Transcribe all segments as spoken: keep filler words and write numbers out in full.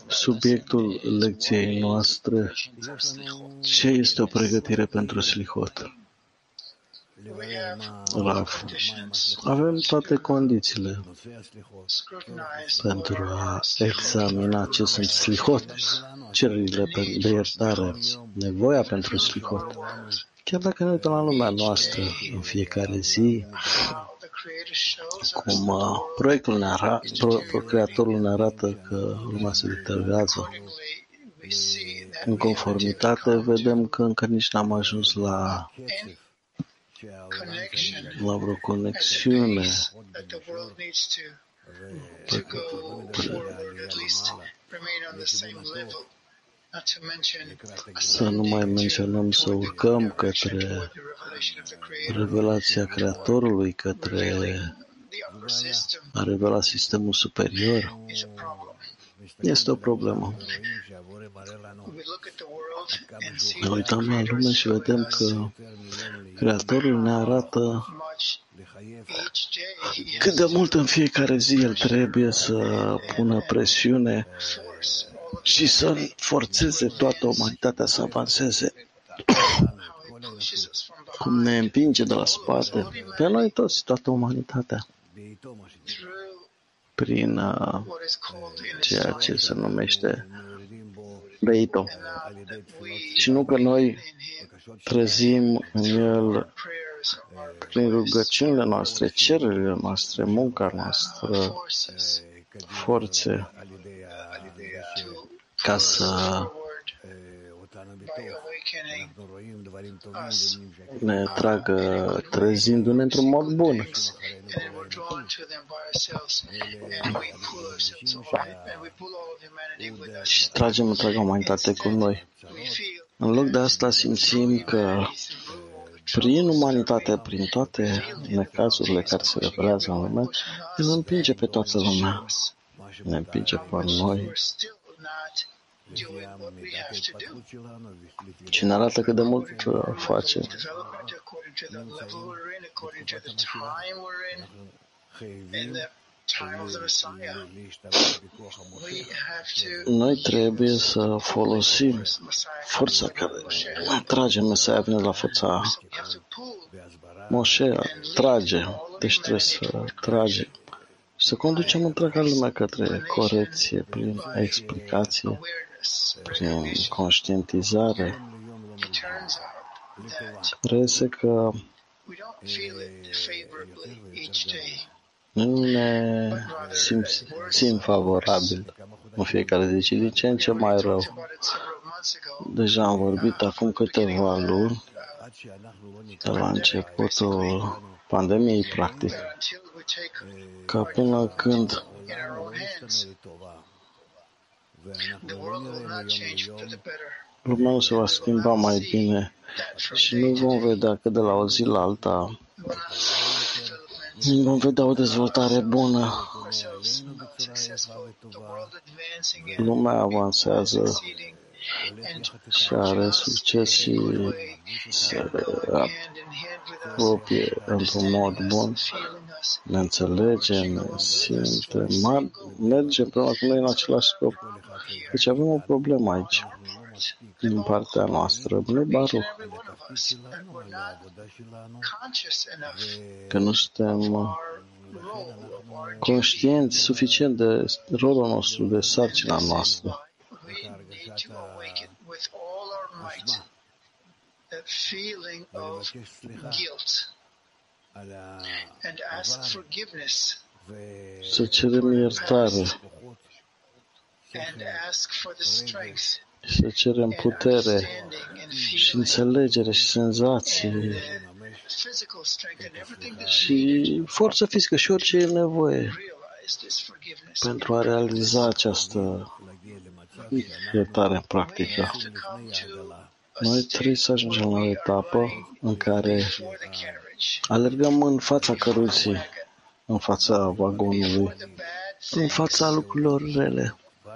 Subiectul lecției noastre, ce este o pregătire pentru slihot? Raf. Avem toate condițiile pentru a examina ce sunt slihot, cererile de iertare, nevoia pentru slihot. Chiar dacă ne uităm la lumea noastră în fiecare zi, cum uh, proiectul ne arată, pro, pro, creatorul ne arată că lumea se deteriorează. În conformitate, vedem că încă nici n-am ajuns la, la vreo conexiune. Să nu mai menționăm să urcăm către revelația Creatorului, către a revela sistemul superior. Este o problemă. Ne uităm la lume și vedem că Creatorul ne arată cât de mult în fiecare zi El trebuie să pună presiune și să forțeze toată umanitatea să avanseze. Cum ne împinge de la spate, pe noi toți, toată umanitatea, prin uh, ceea ce se numește Beito. Și nu că noi trezim în el prin rugăciunile noastre, cererile noastre, munca noastră, forțe, ca să ne tragă trezindu-ne într-un mod bun. Și tragem întreaga umanitate cu noi. În loc de asta simțim că prin umanitate, prin toate necazurile care se revelează în lume, El împinge pe toată lumea. Ne împinge pe noi. Și ne arată cât de mult face. Noi trebuie să folosim forța care trage. Mesaia vine la forța Moșe, trage. Deci trebuie să trage. Să conducem întreaga lume către corecție, prin explicație, prin conștientizare. Reiese că nu ne simțim favorabil în fiecare zi, ci din ce în ce mai rău. Deja am vorbit acum câteva luni, de la începutul pandemiei, practic, ca până când lumea nu se va schimba mai bine și nu vom vedea că de la o zi la alta vom vedea o dezvoltare bună. Lumea avansează și are succes și se apropie într-un mod bun. Ne înțelegem, ne simte, mergem împreună cu noi în același scop. Deci avem o problemă aici, din partea noastră, nu Baruch. Că nu suntem conștienți suficient de rolul nostru, de sarcina noastră. Să cerem iertare, să cerem putere și înțelegere și senzații și forță fizică și orice e nevoie pentru a realiza această iertare practică. Noi trebuie să ajungem la o etapă în care alergăm în fața căruții, în fața vagonului, în fața lucrurilor rele.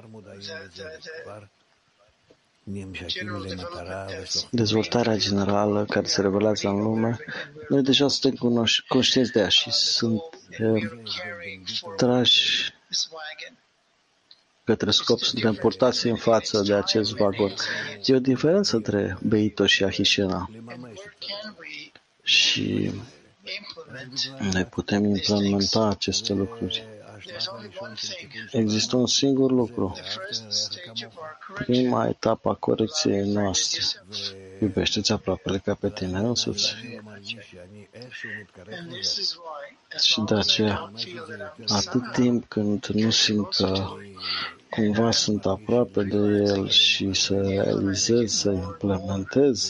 Dezvoltarea generală care se revelează în lume, noi deja suntem conștienți de ea și suntem trași către scop suntem purtați în față de acest vagon. E o diferență între Beito și Ahișena. Și noi putem implementa aceste lucruri. Există un singur lucru. Prima etapă a corecției noastre. Iubește-ți aproapele ca pe tine însuți. Și de aceea, atât timp când nu simt că cumva sunt aproape de el și să realizez, să implementez,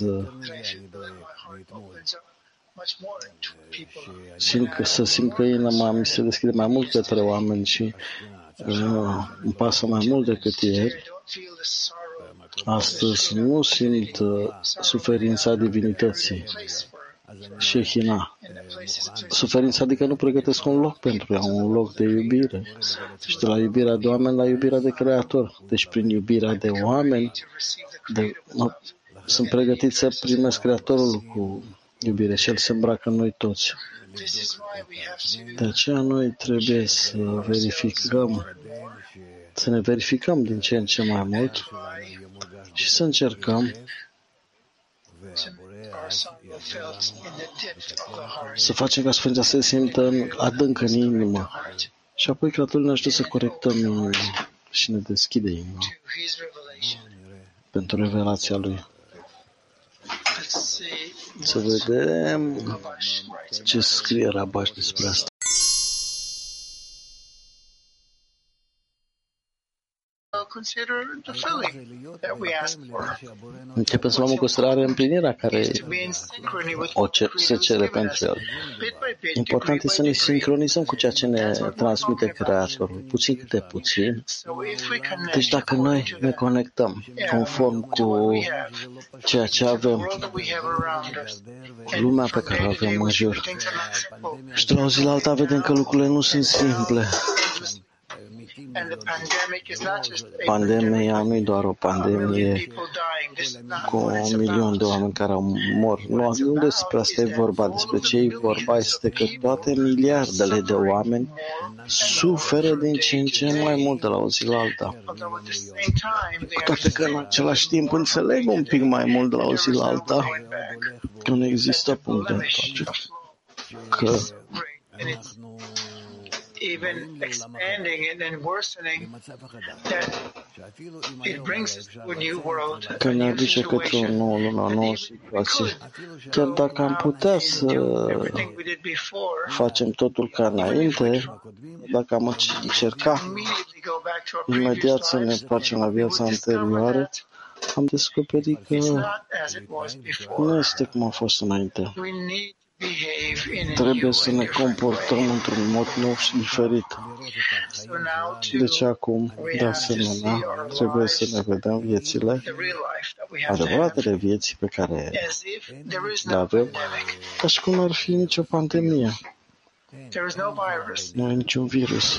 simt că, să simt că inima mi se deschide mai mult către oameni și uh, îmi pasă mai mult decât ieri. Astăzi nu simt uh, suferința divinității și hina. Suferința adică nu pregătesc un loc pentru ea, un loc de iubire. Și de la iubirea de oameni la iubirea de Creator. Deci prin iubirea de oameni de, mă, sunt pregătit să primesc Creatorul cu iubire și El se îmbracă în noi toți. De aceea noi trebuie să verificăm, să ne verificăm din ce în ce mai mult și să încercăm să facem ca Sfânta să se simtă adânc în inimă. Și apoi Creatorul ne ajută să corectăm inima și ne deschide inima pentru revelația Lui. Să vedem ce scrie Rabaș despre asta. Începem să luăm în considerare împlinirea care o cer, se cere pentru el. Important este să ne sincronizăm cu ceea ce ne transmite Creatorul, puțin câte puțin. Deci dacă noi ne conectăm conform cu ceea ce avem, lumea pe care o avem în jur, și de la o zi la alta vedem că lucrurile nu sunt simple. Pandemia nu e doar o pandemie cu un milion de oameni care mor. Nu, nu despre asta e vorba. Despre ce e vorba este că toate miliardele de oameni suferă din ce în ce mai mult de la o zi la alta. Cu toate că în același timp înțeleg un pic mai mult de la o zi la alta că nu există punct de întoarcere. Că even expanding it and worsening, that it brings us to a new world. Că ne aduce către o nouă lume, o nouă situație. Chiar dacă am putea să facem totul ca înainte, dacă am încerca imediat să ne întoarcem la viața anterioară, am descoperit că nu este cum a fost înainte. Trebuie să ne comportăm într-un mod nou și diferit. Deci acum, de asemenea, trebuie să ne vedem viețile, adevăratele vieți pe care le avem, ca și cum nu ar fi nicio pandemie. Nu e niciun virus.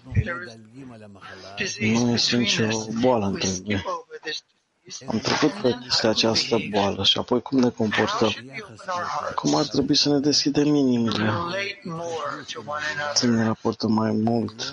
Nu este nicio boală între noi. Am trecut peste această boală și apoi cum ne comportăm? Cum ar trebui să ne deschidem inimile? Să ne raportăm mai mult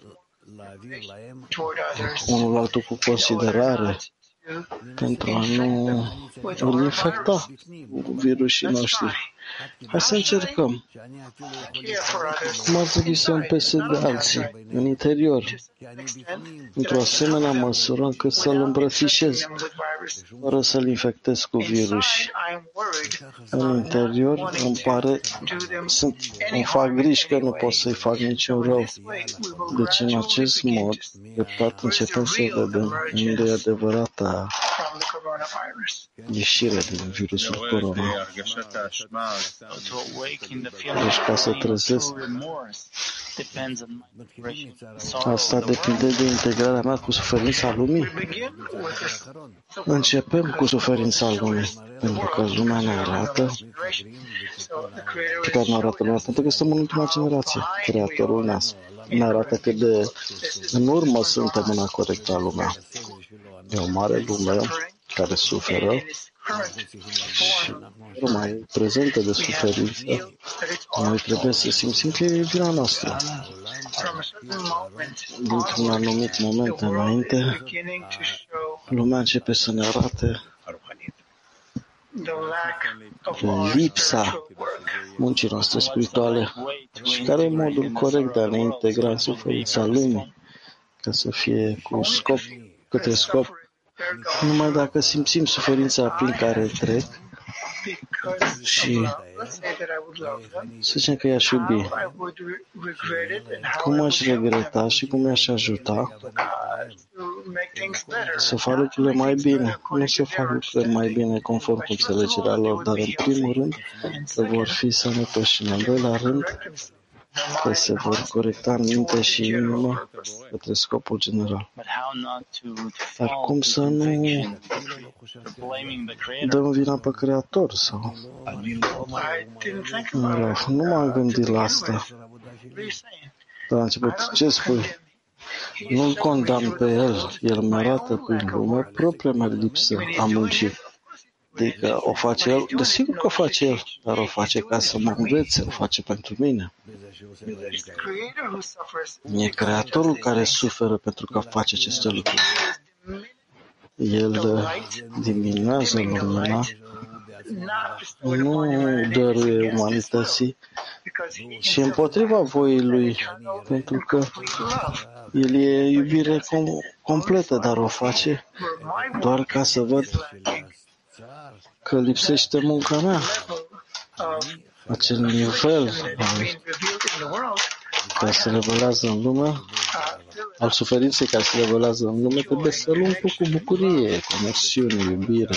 unul altul cu considerare pentru a nu îl infecta cu virusii noștri. Hai să încercăm. Cum ar trebui să împese de alții în interior, într-o asemenea măsură încât să-l îmbrățișez, fără să-l infectez cu virus. În interior îmi pare, sunt, îmi fac griji că nu pot să-i fac niciun rău. Deci în acest mod, treptat începem să vedem unde e adevărata ieșire din virusul corona. Deci ca să trezesc, asta depinde de integrarea mea cu suferința lumii. Începem cu suferința lumii, pentru că lumea ne arată, pe care ne arată lumea, pentru că suntem în ultima generație. Creatorul ne, ne arată cât de în urmă suntem în a corecta lumea. E o mare lume care suferă și nu mai e prezentă de suferință. Noi trebuie să simțim că e vina noastră. dintr-un anumit moment înainte, lumea începe să ne arate lipsa muncii noastre spirituale și care e modul corect de a ne integra în suferința lumii ca să fie cu scop, către scop. Numai dacă simțim suferința prin care trec și să zicem că i-aș iubi, cum aș regreta și cum i-aș ajuta să fac lucrurile mai bine. Nu să fac lucrurile mai bine conform cu înțelegerea lor, dar în primul rând că vor fi sănătoși și în al doilea rând că se vor corecta în minte și inimă către scopul general. Dar cum să nu dăm vina pe Creator? Sau? Nu m-am gândit la asta. Dar la început, ce spui? Nu-l condamn pe el. El mi arată prin lume propria mea lipsă a muncii. Adică o face el, desigur că o face el, dar o face ca să mă învețe, o face pentru mine. E Creatorul care suferă pentru că face aceste lucruri. El diminuează lumina, nu dăruie umanității și împotriva voii lui, pentru că el e iubire com- completă, dar o face doar ca să văd că lipsește munca mea. Acel nivel care se revelează în lume, al suferinței care se revelează în lume, trebuie să-l umplu cu bucurie, conexiune, iubire.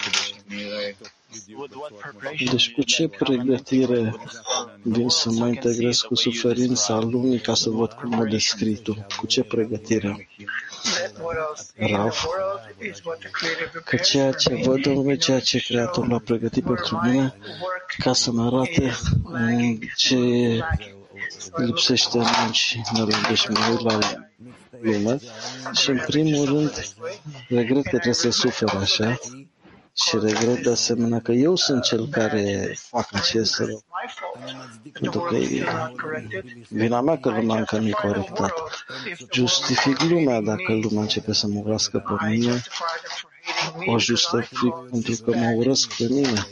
Deci cu ce pregătire vin să mă integrez cu suferința lumii ca să văd cum o descrii tu? Cu ce pregătire? Rav, că ceea ce văd în lume, ceea ce Creatorul a pregătit pentru mine, ca să-mi arate ce lipsește muncii mele. Deci mă uit la lume și în primul rând regret că trebuie să sufăr așa și regret de asemenea că eu sunt cel care fac acest rău. Pentru că e vina mea că lumea încă nu-i corectat. Justific lumea dacă lumea începe să mă urască pe mine. O justific pentru că mă urăsc pe mine.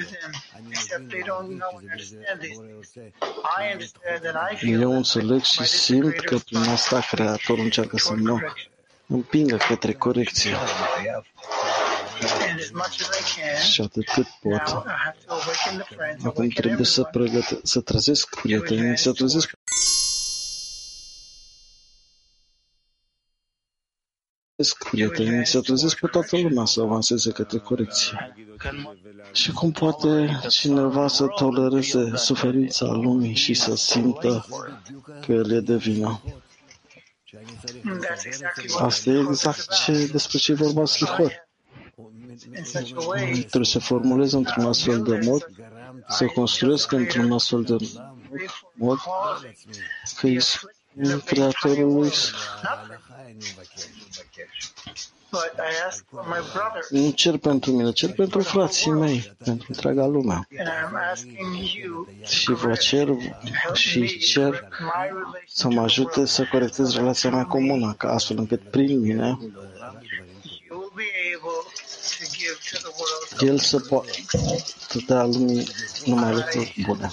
Eu înțeleg și simt că prin asta Creatorul încearcă să mă împingă către corecție. Și atât cât pot. Acum trebuie să, pregăte- să trezesc prietenii, să trezesc prietenii, să trezesc pe toată lumea să avanseze către corecție. Și cum poate cineva să tolereze suferința lumii și să simtă că el e de vină? Asta e exact ce, despre ce vorba în Slihor. Trebuie să formulez într-un astfel de mod, să construiesc într-un astfel de mod, că e Creatorului. Nu cer pentru mine, cer pentru frații mei, pentru întreaga lume. Și vă cer și cer să mă ajute să corectez relația mea comună, ca astfel încât prin mine El să poată dea lumii numai lucruri bune.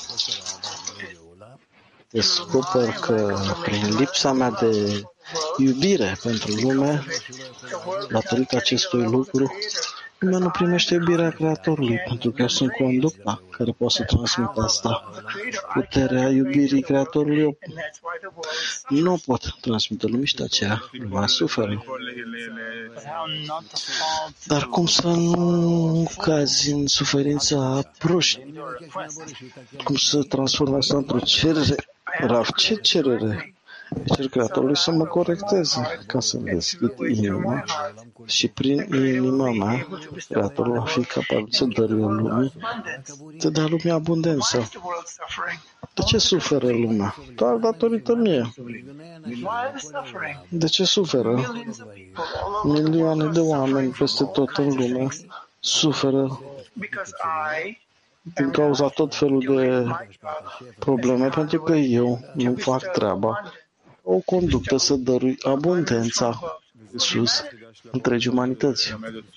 Descoper că prin lipsa mea de iubire pentru lume, datorită acestui lucru, lumea nu primește iubirea Creatorului, pentru că eu sunt conducta care poate să transmit asta. Puterea iubirii Creatorului eu nu pot transmite lumii și de aceea lumea suferă. Dar cum să nu cazi în suferința proști? Cum să transform asta într-o cerere? Rav, ce cerere? Cer Creatorului să mă corecteze, ca să-mi deschid inima și prin inima mea, Creatorul va fi capabil să dăruie lumii, să dea lumii abundență. De ce suferă lumea? Doar datorită mie. De ce suferă? Milioane de oameni peste tot în lume suferă din cauza tot felul de probleme, pentru că eu nu fac treaba o conductă să dărui abundența Iisus întregii umanități.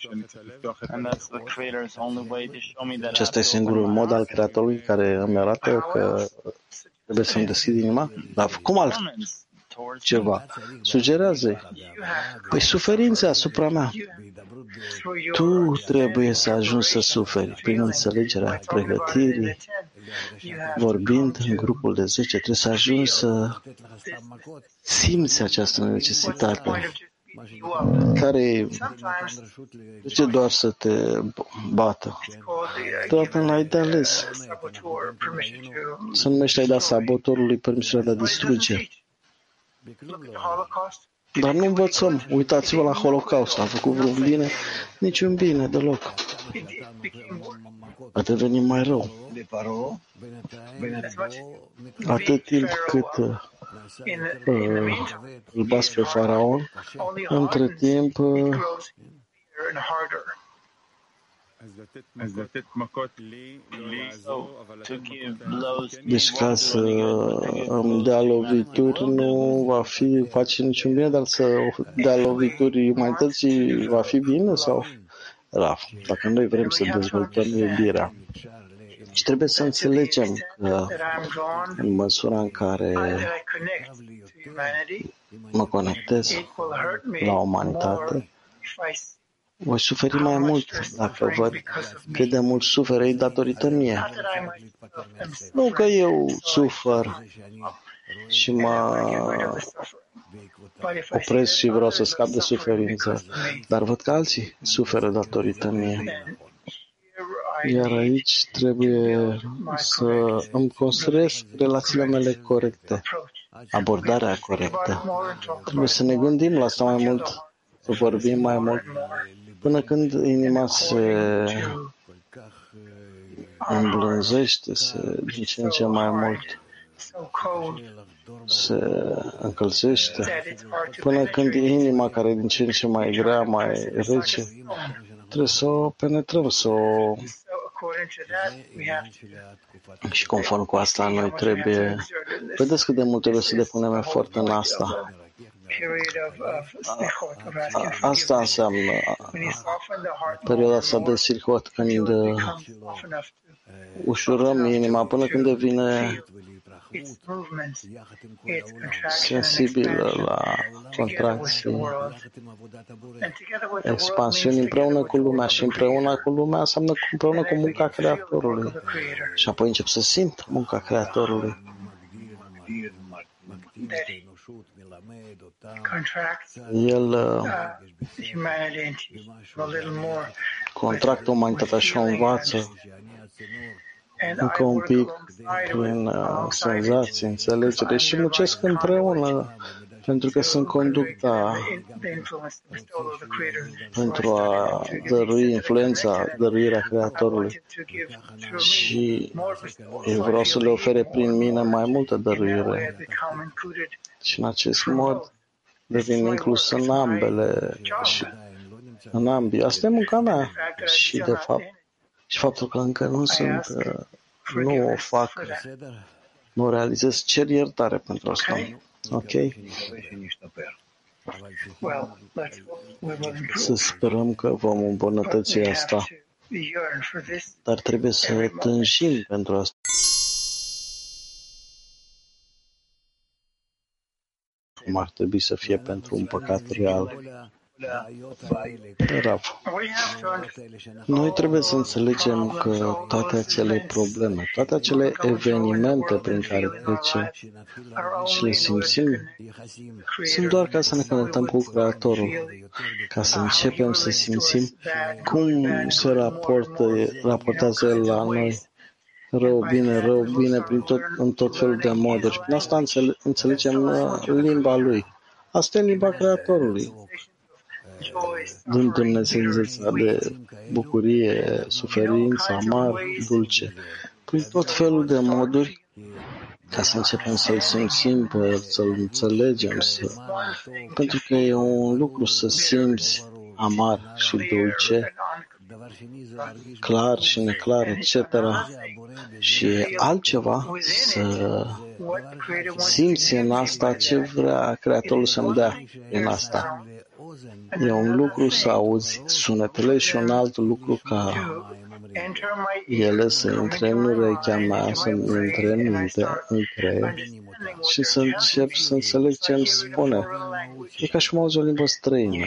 Acesta e singurul mod al Creatorului care îmi arată că trebuie să-mi deschid inima? Dar cum altceva? Sugerează. Păi suferința asupra mea. Tu trebuie să ajungi să suferi prin înțelegerea pregătirii, vorbind în grupul de zece, trebuie să ajungi să simți această necesitate. Care de ce doar să te bată? Toată n-ai de ales. Se numește ai da sabotorului permisiunea de a distruge. Dar nu învățăm. Uitați-vă la Holocaust. A făcut vreun bine? Niciun bine deloc. A devenit mai rău. Atât timp cât uh, îl bați pe Faraon, între timp uh, deci ca să îmi dea lovituri nu va fi face niciun bine, dar să dea lovituri umanității va fi bine sau rău? Dacă noi vrem să dezvoltăm iubirea, și trebuie să înțelegem că în măsura în care mă conectez la umanitate, voi suferi mai mult dacă văd cât de mult suferă ei datorită mie. Nu că eu sufăr și mă opresc și vreau să scap de suferință, dar văd că alții suferă datorită mie. Iar aici trebuie să îmi construiesc relațiile mele corecte, abordarea corectă. Trebuie să ne gândim la asta mai mult, să vorbim mai mult, până când inima se îmblânzește, se, din ce în ce mai mult se încălzește, până când inima, care e din ce în ce mai grea, mai rece, trebuie să o penetrăm, să o... Și conform cu asta, noi trebuie... Vedeți cât de mult trebuie să depunem efort în asta. Asta înseamnă perioada asta de sirhot, când ușurăm inima până când devine sensibilă la contracții, expansiuni împreună cu lumea, și împreună cu lumea înseamnă împreună cu munca Creatorului. Și apoi încep să simt munca Creatorului. El contractă umanitatea și o învață încă un pic prin uh, senzații, înțelegere, și muncesc împreună pentru că sunt conducta pentru a dărui influența, dăruirea Creatorului, și eu vreau să le ofere prin mine mai multă dăruire. Și în acest mod devin inclus în ambele și în ambii. Asta e munca mea. Și de fapt, și faptul că încă nu sunt, nu o fac, nu o realizez, cer iertare pentru asta. Ok? Să sperăm că vom îmbunătăți asta. Dar trebuie să tânjim pentru asta. Cum ar trebui să fie pentru un păcat real. Rav. Noi trebuie să înțelegem că toate acele probleme, toate acele evenimente prin care trecem și le simțim, sunt doar ca să ne conectăm cu Creatorul, ca să începem să simțim cum se raportă, raportează El la noi. Rău, bine, rău, bine, prin tot, în tot felul de moduri. Și prin asta înțele, înțelegem limba Lui. Asta e limba Creatorului. Dând Dumnezeița de bucurie, suferință, amar, dulce, prin tot felul de moduri, ca să începem să-L simțim, să-L înțelegem, să... pentru că e un lucru să simți amar și dulce, clar și neclar, et cetera. Și altceva să Simți în asta ce vrea Creatorul să-mi dea prin asta. E un lucru să auzi sunetele și un alt lucru ca ele să intre în urechea mea, să intre în minte, în creier și să încep să înțeleg ce îmi spune. E ca și cum auzi o limbă străină.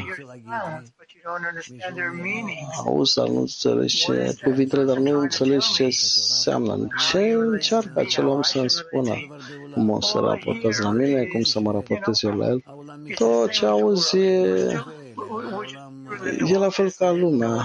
Auzi, dar nu înțelegi ce cuvintele, dar nu înțelegi ce înseamnă. Ce încearcă acel om să-mi spună? Cum o să raportez la mine, cum să mă raportez eu la el? Tot ce auzi e, e la fel ca lumea.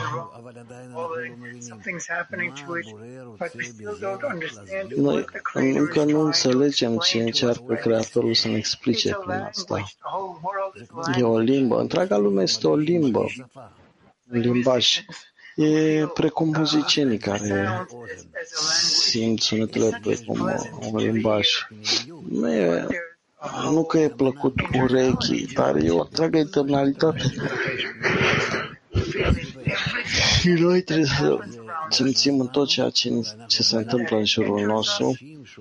Noi încă nu înțelegem ce încearcă Creatorul să ne explice prin asta. E o limbă. Întreaga lume este o limbă. Un limbaj. E precum muzicienii care simt sunetele precum un limbaj. Nu, e, nu că e plăcut urechii, dar e o întreagă eternalitate. Și noi trebuie să simțim în tot ceea ce, ce se întâmplă în jurul nostru,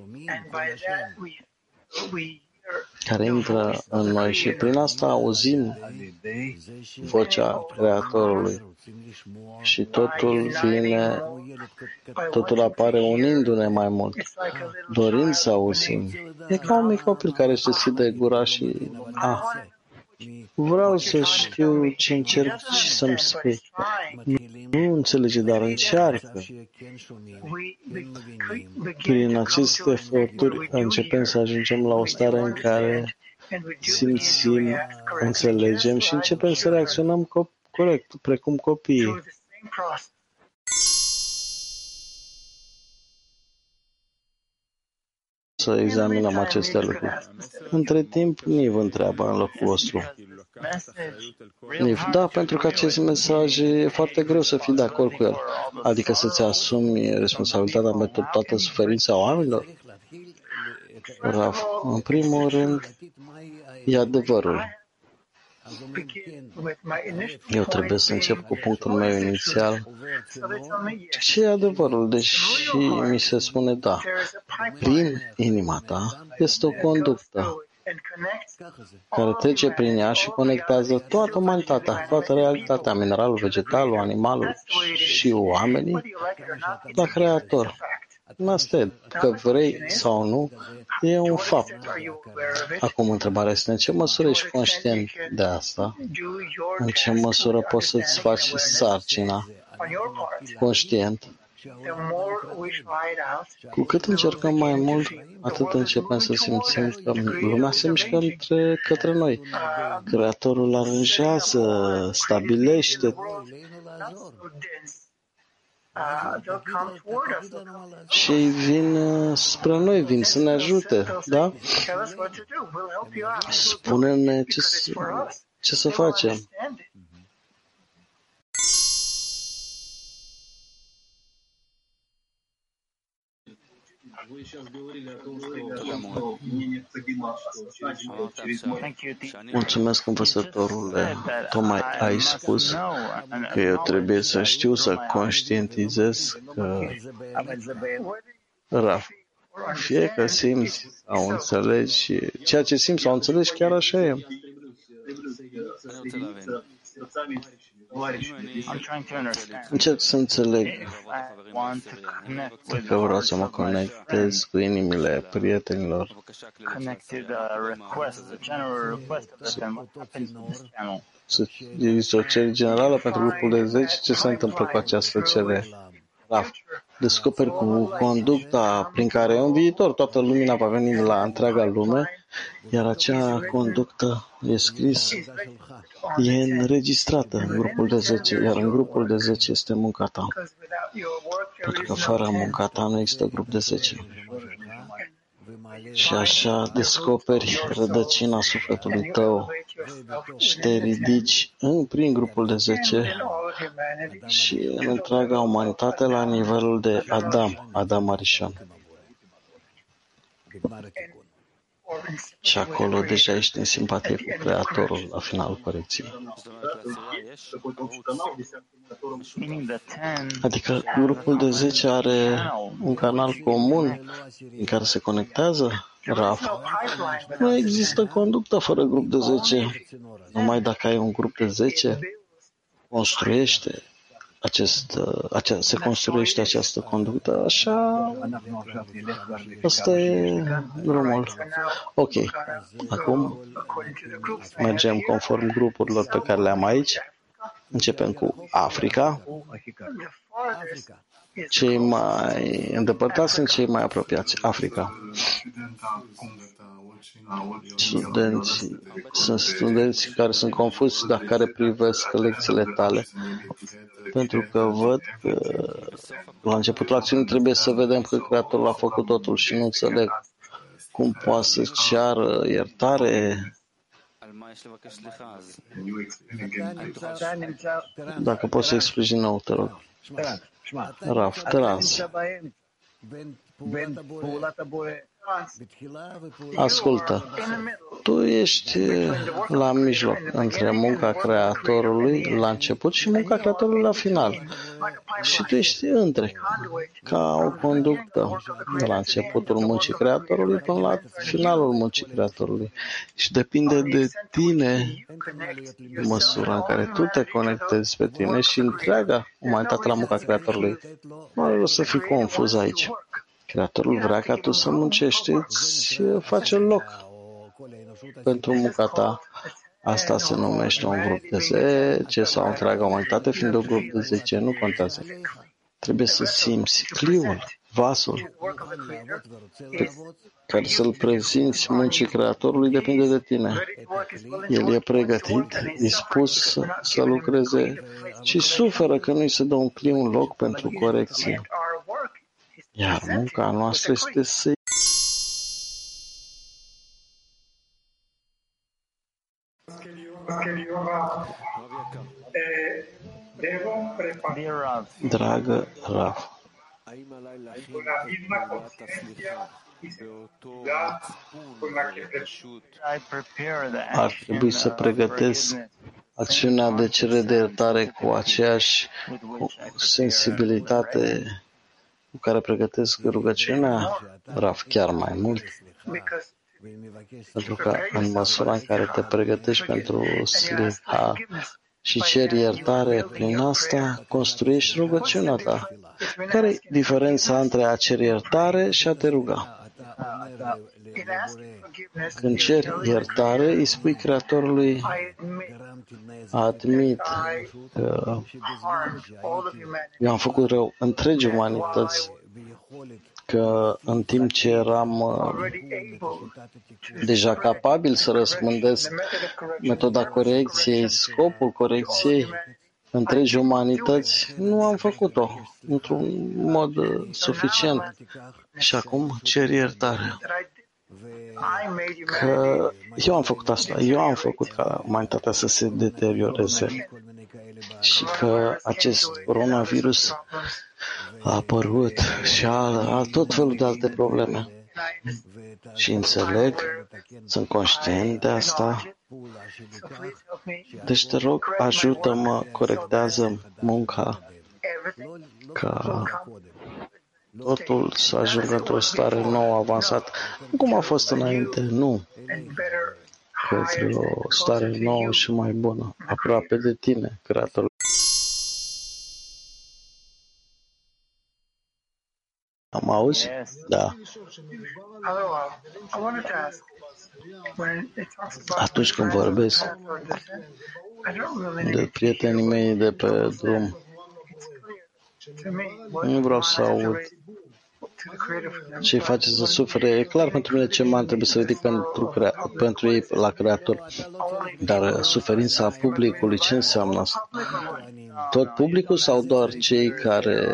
care intră în noi și prin asta auzim vocea Creatorului și totul vine, totul apare unindu-ne mai mult, dorind să auzim. E ca un mic copil care își deschide gura și ah, vreau să știu ce încerc și să-mi spui. Nu înțelege, dar încearcă. Prin aceste eforturi începem să ajungem la o stare în care simțim, înțelegem și începem să reacționăm corect, precum copiii. Să examinăm aceste lucruri. Între timp, Niv întreabă în locul vostru. Niv, da, pentru că acest mesaj e foarte greu să fii de acord cu el. Adică să-ți asumi responsabilitatea pentru toată suferința oamenilor? Raf, în primul rând, e adevărul. Eu trebuie să încep cu punctul meu inițial. Ce e adevărul? Deși mi se spune da. Prin inima ta este o conductă care trece prin ea și conectează toată umanitatea, toată realitatea, mineralul, vegetalul, animalul și oamenii la Creator. Asta e, că vrei sau nu, e un fapt. Acum, întrebarea este în ce măsură ești conștient de asta? În ce măsură poți să-ți faci sarcina conștient? Cu cât încercăm mai mult, atât începem să simțim că lumea se mișcă între, către noi. Creatorul aranjează, stabilește. Și ei vin spre noi, vin să ne ajute, da? Spune-ne ce, ce să facem. Mulțumesc, învățătorule. Tocmai ai spus că eu trebuie să știu să conștientizez că Raf, fie că simți sau înțelegi și ceea ce simți sau înțelegi chiar așa e. Încerc să înțeleg că vreau să mă conectez cu inimile prietenilor. Să există o cerere generală pentru grupul de zece. Ce se întâmplă cu această cerere? Descoperi cu conducta prin care în viitor toată lumina va veni la întreaga lume, iar acea conductă e scris, e înregistrată în grupul de zece, iar în grupul de zece este munca ta. Pentru că fără munca ta nu există grup de zece. Și așa descoperi rădăcina sufletului tău și te ridici în, prin grupul de zece și în întreaga umanitate la nivelul de Adam, Adam Arishon. Și acolo deja ești în simpatie cu Creatorul la finalul corecției. Adică grupul de zece are un canal comun în care se conectează? Raf. Nu există conductă fără grup de zece. Numai dacă ai un grup de zece, construiește acest, acea, se construiește această conductă, așa, ăsta e drumul. Ok, acum mergem conform grupurilor pe care le-am aici. Începem cu Africa. Cei mai îndepărtați sunt cei mai apropiați. Africa. Studenții, sunt studenți care sunt confuzi, dar care privesc lecțiile tale. Pentru că văd că la începutul acțiunii trebuie să vedem că Creatorul a făcut totul și nu înțeleg cum poate să ceară iertare. Dacă poți să explici din nou, te rog. Raf, trans. Ascultă, tu ești la mijloc între munca Creatorului la început și munca Creatorului la final. Și tu ești între, ca o conductă de la începutul muncii Creatorului până la finalul muncii Creatorului. Și depinde de tine măsura în care tu te conectezi pe tine și întreaga umanitate la munca Creatorului. Nu are rost să fii confuz aici. Creatorul vrea ca tu să muncești, îți face loc pentru munca ta. Asta se numește un grup de zece sau întreaga umanitate, fiind un grup de zece, nu contează. Trebuie să simți cliul, vasul, pe care să-l prezinți muncii Creatorului, depinde de tine. El e pregătit, dispus să, să lucreze și suferă că nu-i se dă un cliu în loc pentru corecție. Iar munca noastră este să Dragă Raf, ar trebui să pregătesc acțiunea de cerere de iertare cu aceeași sensibilitate cu care pregătesc rugăciunea, Raf, chiar mai mult. Pentru că în măsura în care te pregătești pentru sliha și ceri iertare, prin asta construiești rugăciunea ta. Care e diferența între a ceri iertare și a te ruga? Când ceri iertare, îi spui Creatorului, admit că eu am făcut rău întregi umanități, că în timp ce eram deja capabil să răspândesc metoda corecției, scopul corecției întregi umanități, nu am făcut-o într-un mod suficient. Și acum cer iertare. Că eu am făcut asta, eu am făcut ca umanitatea să se deterioreze și că acest coronavirus a apărut și a, a tot felul de alte probleme. Și înțeleg, sunt conștient de asta. Deci te rog, ajută-mă, corectează munca ca totul să ajungă într-o stare nouă, avansată. Cum a fost înainte? Nu. Către o stare nouă și mai bună, aproape de tine, Creatorul. Am auzi? Da. Atunci când vorbesc de prietenii mei de pe drum, nu vreau să aud ce îi face să sufere. E clar pentru mine ce man trebuie să ridic pentru, pentru ei la Creator. Dar suferința publicului, ce înseamnă asta? Tot publicul sau doar cei care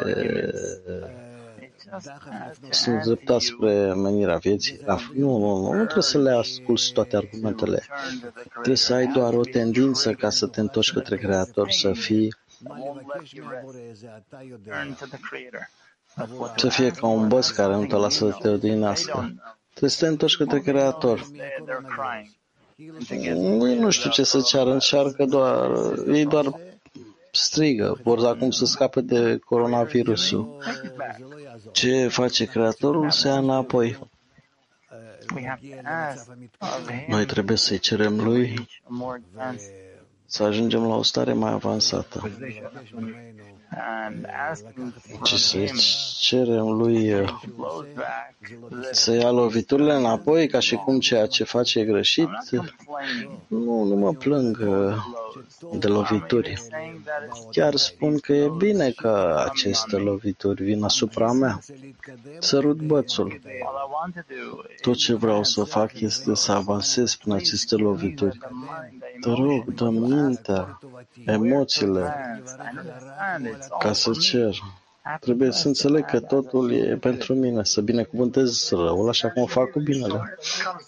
sunt dreptați spre menirea vieții? Nu, nu, nu, nu trebuie să le asculți toate argumentele. Trebuie să ai doar o tendință ca să te întorci către Creator, să fii să fie ca un băț care nu te lasă să te odihnească. Trebuie să te întorci către Creator. Ei nu știu ce să ceară, încearcă doar, ei doar strigă, vor acum să scape de coronavirusul. Ce face Creatorul? Se ia înapoi. Noi trebuie să-i cerem lui să ajungem la o stare mai avansată și să-i cerem lui să ia loviturile înapoi, ca și cum ceea ce face e greșit. Nu, nu mă plâng de lovituri. Chiar spun că e bine că aceste lovituri vin asupra mea. Sărut bățul. Tot ce vreau să fac este să avansez prin aceste lovituri. Te rog, dă mintea, emoțiile, ca să cer. Trebuie să înțeleg că totul e pentru mine, să binecuvântez răul, așa cum o fac cu binele.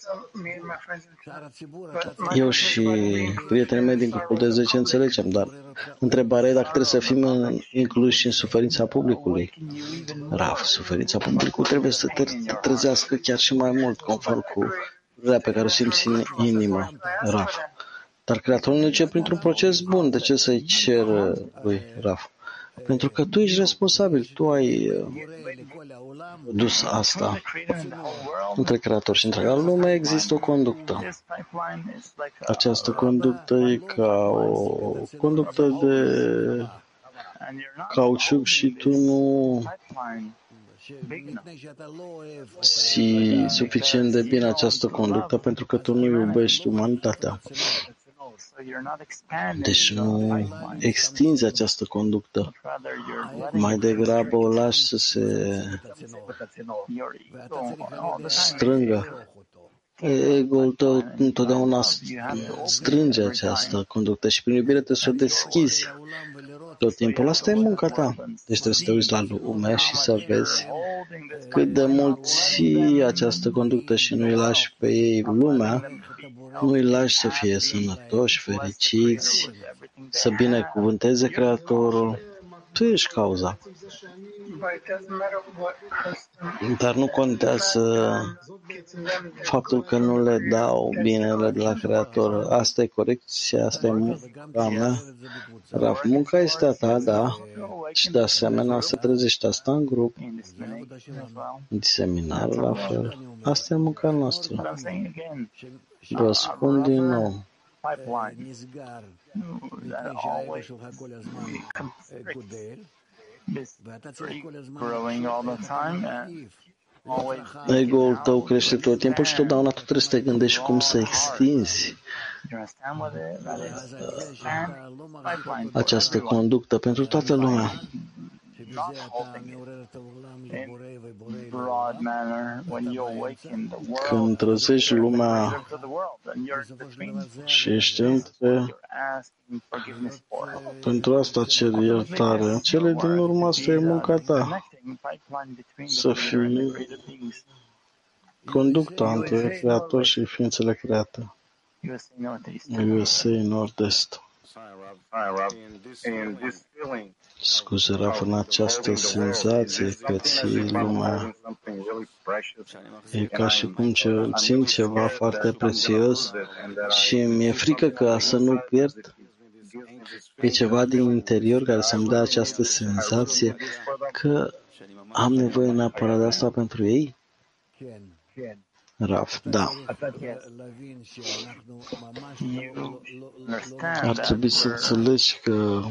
Eu și prietenii mei din grupul de zece înțelegem, dar întrebarea e dacă trebuie să fim incluși în suferința publicului. Raf, suferința publicului trebuie să te trezească chiar și mai mult, conform cu durerea pe care o simți în inimă. Raf. Dar Creatorul ne duce printr-un proces bun. De ce să-i cer lui Raf? Pentru că tu ești responsabil, tu ai dus asta. Între Creator și întreaga lume există o conductă. Această conductă e ca o conductă de cauciuc și tu nu ții suficient de bine această conductă pentru că tu nu iubești umanitatea. Deci nu extinzi această conductă. Mai degrabă o lași să se strângă. Ego-ul tău întotdeauna strânge această conductă și prin iubire trebuie să o deschizi tot timpul. Asta e munca ta. Deci trebuie să te uiți la lume și să vezi cât de mult ții această conductă și nu îi lași pe ei lumea, nu îi lași să fie sănătoși, fericiți, să binecuvânteze Creatorul. Tu ești cauza. Dar nu contează faptul că nu le dau binele de la Creator. Asta e corecția, asta e munca mea. Raf, munca este a ta, da. Și de asemenea să trezești asta în grup, în seminar, la fel. Asta e munca noastră. Vă spun din nou. Ego-ul tău crește tot timpul și totdeauna tu trebuie să te gândești cum să extinzi această conductă pentru toată lumea. Când trezești lumea și ești între, pentru asta cer iertare. Cele din urmă, asta e munca ta. Să fii conducta între Creator și ființele create. U S A Nord-Est. Scuze, Raf, în această senzație că ții lumea, e ca și cum ce, țin ceva foarte prețios și mi-e frică că să nu pierd. E ceva din interior care să-mi dea această senzație că am nevoie neapărat de asta pentru ei? Raf, da. Ar trebui să înțelegi că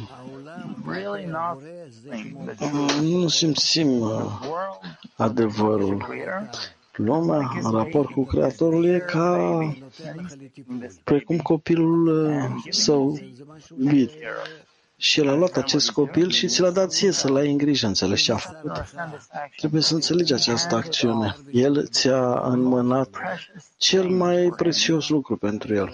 nu simțim adevărul. Lumea, în raport cu Creatorul, e ca precum copilul său iubit. Și el a luat acest copil și ți l-a dat ție să-l ai în grijă. Înțelegi ce a făcut? Trebuie să înțelegi această acțiune. El ți-a înmânat cel mai prețios lucru pentru el.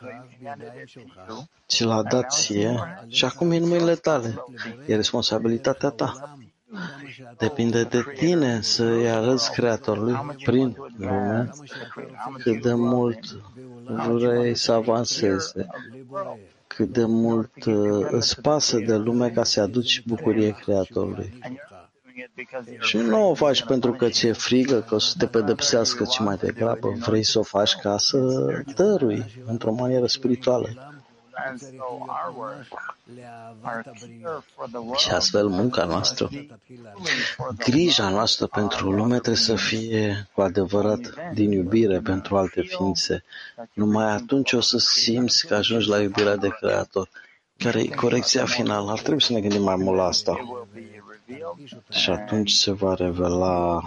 Ți l-a dat ție și acum e în mâinile tale. E responsabilitatea ta. Depinde de tine să-i arăți Creatorului prin lume cât de mult vrei să avanseze, cât de mult îți pasă de lume ca să aduci bucurie Creatorului. Și nu o faci pentru că ți-e frică, că o să te pedepsească, ci mai degrabă vrei să o faci ca să dărui într-o manieră spirituală. Și astfel munca noastră, grija noastră pentru lume trebuie să fie cu adevărat din iubire pentru alte ființe. Numai atunci o să simți că ajungi la iubirea de Creator, care e corecția finală. Ar trebui să ne gândim mai mult la asta. Și atunci se va revela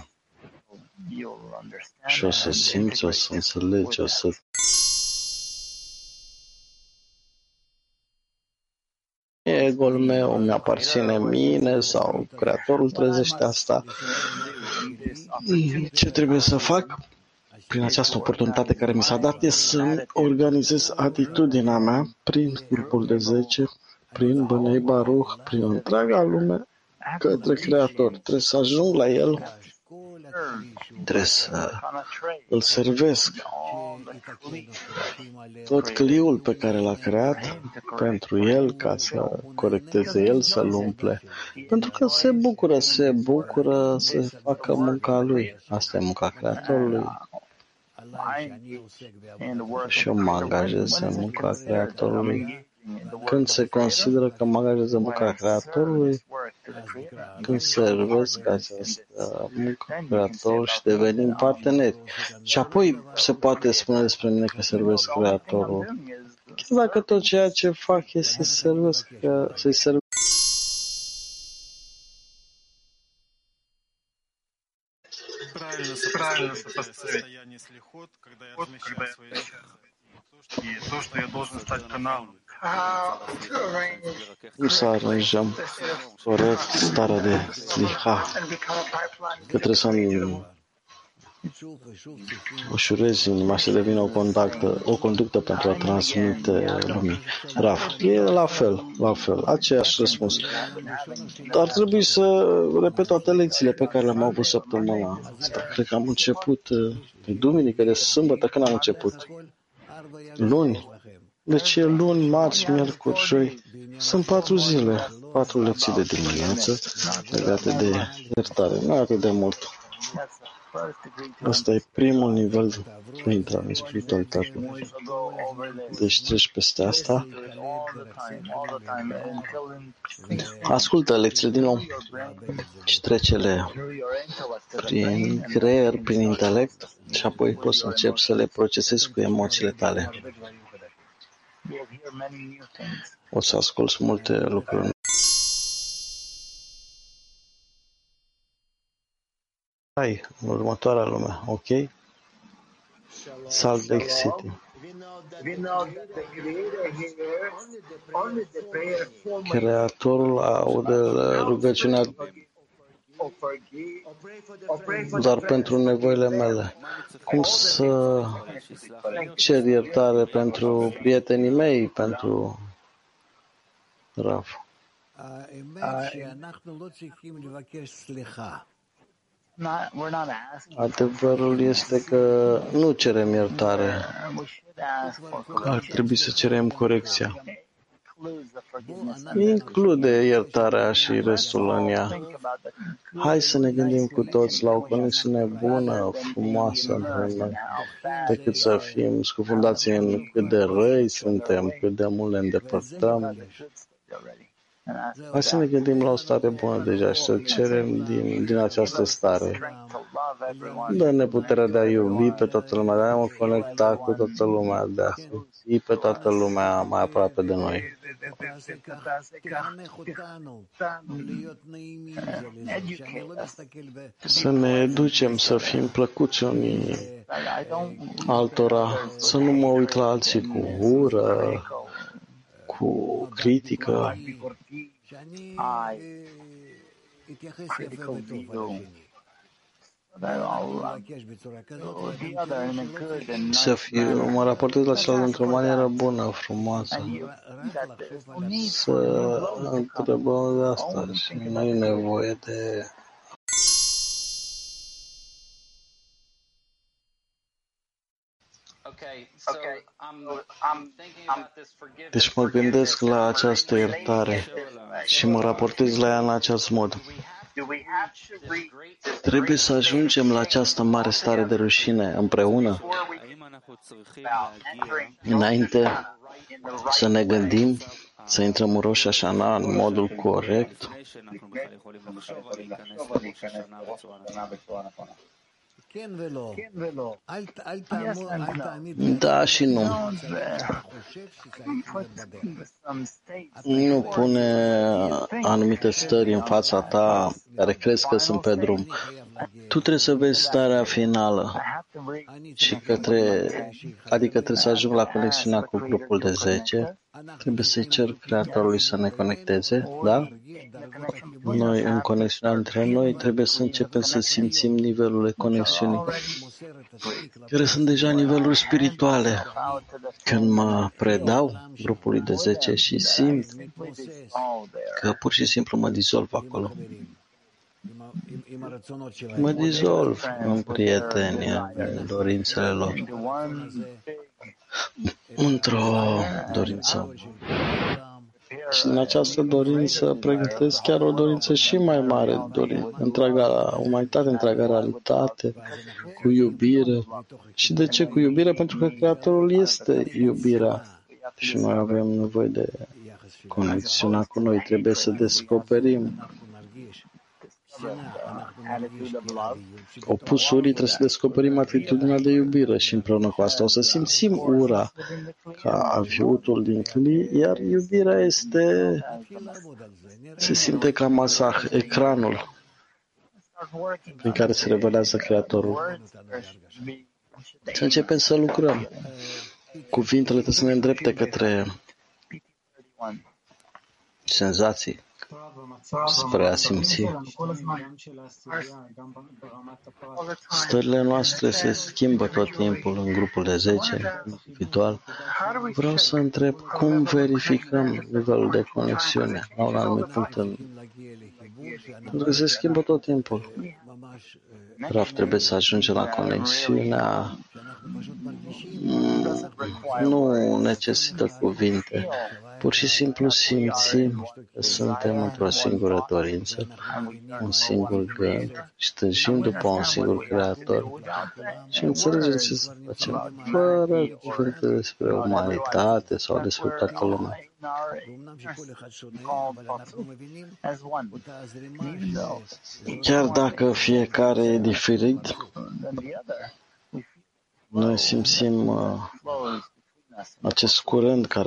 și o să simți, o să înțelegi, o să... Ego-ul meu îmi aparține mine sau Creatorul trezește asta. Ce trebuie să fac prin această oportunitate care mi s-a dat este să organizez atitudinea mea prin grupul de zece, prin Bnei Baruch, prin întreaga lume către Creator. Trebuie să ajung la El, trebuie să îl servesc. Tot cliul pe care l-a creat pentru el, ca să corecteze el, să-l umple. Pentru că se bucură, se bucură să facă munca lui. Asta e munca Creatorului. Și eu mă angajez în munca Creatorului. Când se consideră că mă angajez în munca Creatorului, când servesc această muncă Creatorul și devenim parteneri. Și apoi se poate spune despre mine că servesc Creatorul. Chiar dacă tot ceea ce fac este să servesc, să-i servesc. Правильно сопоставить состояние слихот, когда я размещаю свои и то, что я должен стать каналом. Cum să aranjăm corect starea de sliha, că trebuie să-mi ușurezi inima și să devină o conductă, o conductă pentru a transmite lumii. Raf, e la fel, la fel, aceeași răspuns. Ar trebui să repet toate lecțiile pe care le-am avut săptămâna asta. Cred că am început de duminică, de sâmbătă, când am început? Luni. Deci e luni, marți, miercuri, joi. Sunt patru zile, patru lecții de dimineață legate de iertare. Nu atât de mult. Asta e primul nivel de intrare în spiritualitate. Deci treci peste asta. Ascultă lecțiile din nou și trece-le prin creier, prin intelect și apoi poți să începi să le procesezi cu emoțiile tale. O să asculți multe lucruri. Hai, în următoarea lume, ok? Salt Lake City. Creatorul aude rugăciunea doar pentru nevoile mele. Cum să cer iertare pentru prietenii mei, pentru Raf? Adevărul este că nu cerem iertare. Ar trebui să cerem corecția. Include iertarea și restul în ea. Hai să ne gândim cu toți la o conexiune bună, frumoasă între noi, decât să fim scufundați în cât de răi suntem, cât de mult ne îndepărtăm. Hai să ne gândim la o stare bună deja și să cerem din, din această stare. Dă-ne puterea de a iubi pe toată lumea, de a mă conecta cu toată lumea, de a simți pe toată lumea mai aproape de noi. Să ne educem, să fim plăcuți unii altora, să nu mă uit la alții cu ură, cu critică. Să fiu, mă raportez la celălalt într-o manieră bună, frumoasă. Să întrebăm de asta și nu e nevoie de... Deci mă gândesc la această iertare și mă raportez la ea în acest mod. Trebuie să ajungem la această mare stare de rușine împreună, înainte să ne gândim, să intrăm în Rosh Hashanah în modul corect. Da și nu. Nu pune anumite stări în fața ta care crezi că sunt pe drum. Tu trebuie să vezi starea finală și către, adică trebuie să ajung la conexiunea cu grupul de zece. Trebuie să-i cer Creatorului să ne conecteze, da? Noi, în conexiunea între noi, trebuie să începem să simțim nivelurile conexiunii, care sunt deja niveluri spirituale. Când mă predau grupului de zece și simt că pur și simplu mă dizolv acolo. Mă dizolv în prietenie, în dorințele lor, într-o dorință. Și în această dorință pregătesc chiar o dorință și mai mare, dorin, întreaga umanitate, întreaga realitate, cu iubire. Și de ce cu iubire? Pentru că Creatorul este iubirea. Și noi avem nevoie de conexiunea cu noi. Trebuie să descoperim opusurii, trebuie să descoperim atitudinea de iubire și împreună cu asta o să simțim ura ca aviutul din Cli, iar iubirea este, se simte ca masaj, ecranul prin care se revelează Creatorul. Să începem să lucrăm. Cuvintele trebuie să ne îndrepte către senzații, spre a simți. Stările noastre se schimbă tot timpul în grupul de zece, individual. Vreau să întreb cum verificăm nivelul de conexiune la un anumit punct în... Pentru că se schimbă tot timpul. Rav, trebuie să ajungem la conexiunea. Nu necesită cuvinte. Pur și simplu simțim că suntem într-o singură dorință, un singur gând și tânjim după un singur Creator și înțelegem ce să facem, fără cuvinte despre umanitate sau despre toată lumea. Chiar dacă fiecare e diferit, noi simțim uh, acest curent care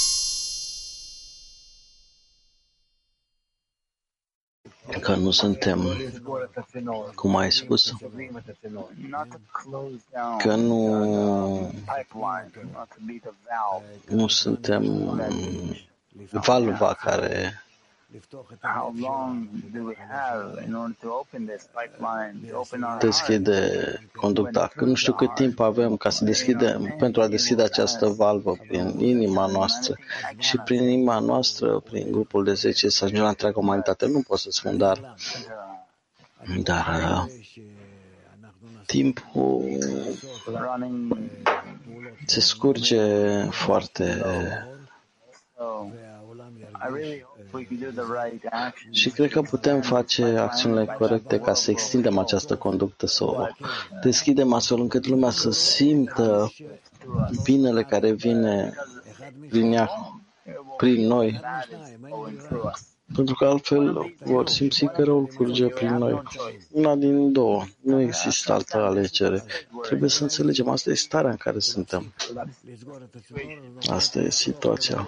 că nu suntem, cum ai spus, că nu, nu suntem valva care deschide conducta. Că nu știu cât timp avem ca să deschidem, pentru a deschide această valvă prin inima noastră și prin inima noastră, prin grupul de zece, să ajungem la întreaga umanitate. Nu pot să spun, dar, dar timpul se scurge foarte și cred că putem face acțiunile corecte ca să extindem această conductă, să o deschidem astfel încât lumea să simtă binele care vine prin ea, prin noi. Pentru că altfel vor simți că răul curge prin noi. Una din două. Nu există altă alegere. Trebuie să înțelegem. Asta e starea în care suntem. Asta e situația.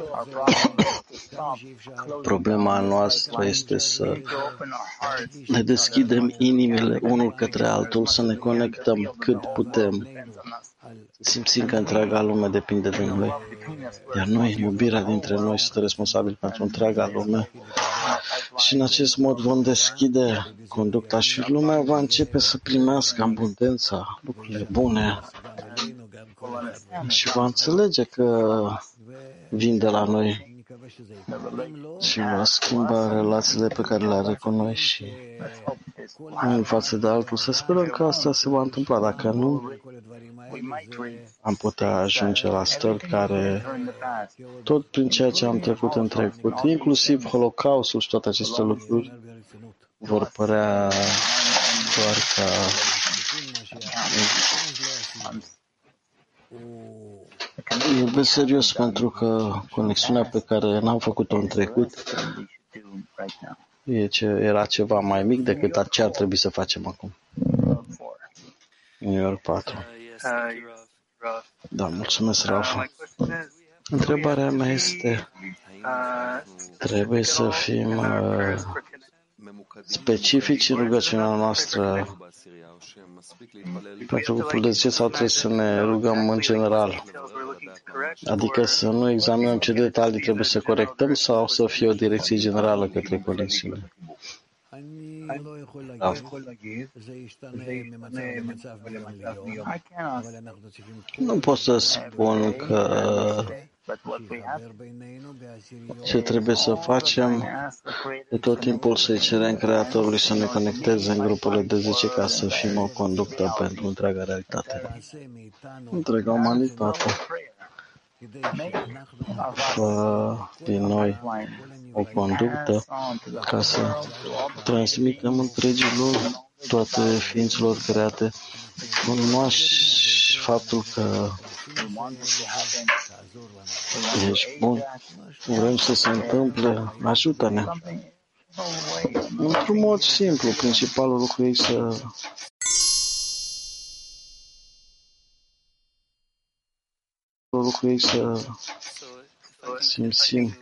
Problema noastră este să ne deschidem inimile unul către altul, să ne conectăm cât putem. Să simțim că întreaga lume depinde de noi. Iar noi, iubirea dintre noi, suntem responsabili pentru întreaga lume. Și în acest mod vom deschide conducta și lumea va începe să primească abundența, lucrurile bune și va înțelege că vin de la noi și va schimba relațiile pe care le are cu noi și în față de altul. Să sperăm că asta se va întâmpla. Dacă nu, am putea ajunge la stări care, tot prin ceea ce am trecut în trecut, inclusiv Holocaustul și toate aceste lucruri, vor părea doar ca Iubesc serios pentru că conexiunea pe care n-am făcut-o în trecut e ce, era ceva mai mic decât ce ar trebui să facem acum. New York patru. Da, mulțumesc, Rafa. Întrebarea mea este, trebuie să fim uh, specifici în rugăciunea noastră pentru grupul de zece sau trebuie să ne rugăm în general? Adică să nu examinăm ce detalii trebuie să corectăm sau să fie o direcție generală către conexiune? Da. Nu pot să spun că ce trebuie să facem de tot timpul să-i cerem Creatorului să ne conecteze în grupurile de zece ca să fim o conductă pentru întreaga realitate, întreaga umanitate. Fă din noi o conductă ca să transmitem întregilor, toate ființelor create, cunoași faptul că ești bun, vrem să se întâmple, ajută-ne. Într-un mod simplu, principalul lucru e să lucru e să simțim.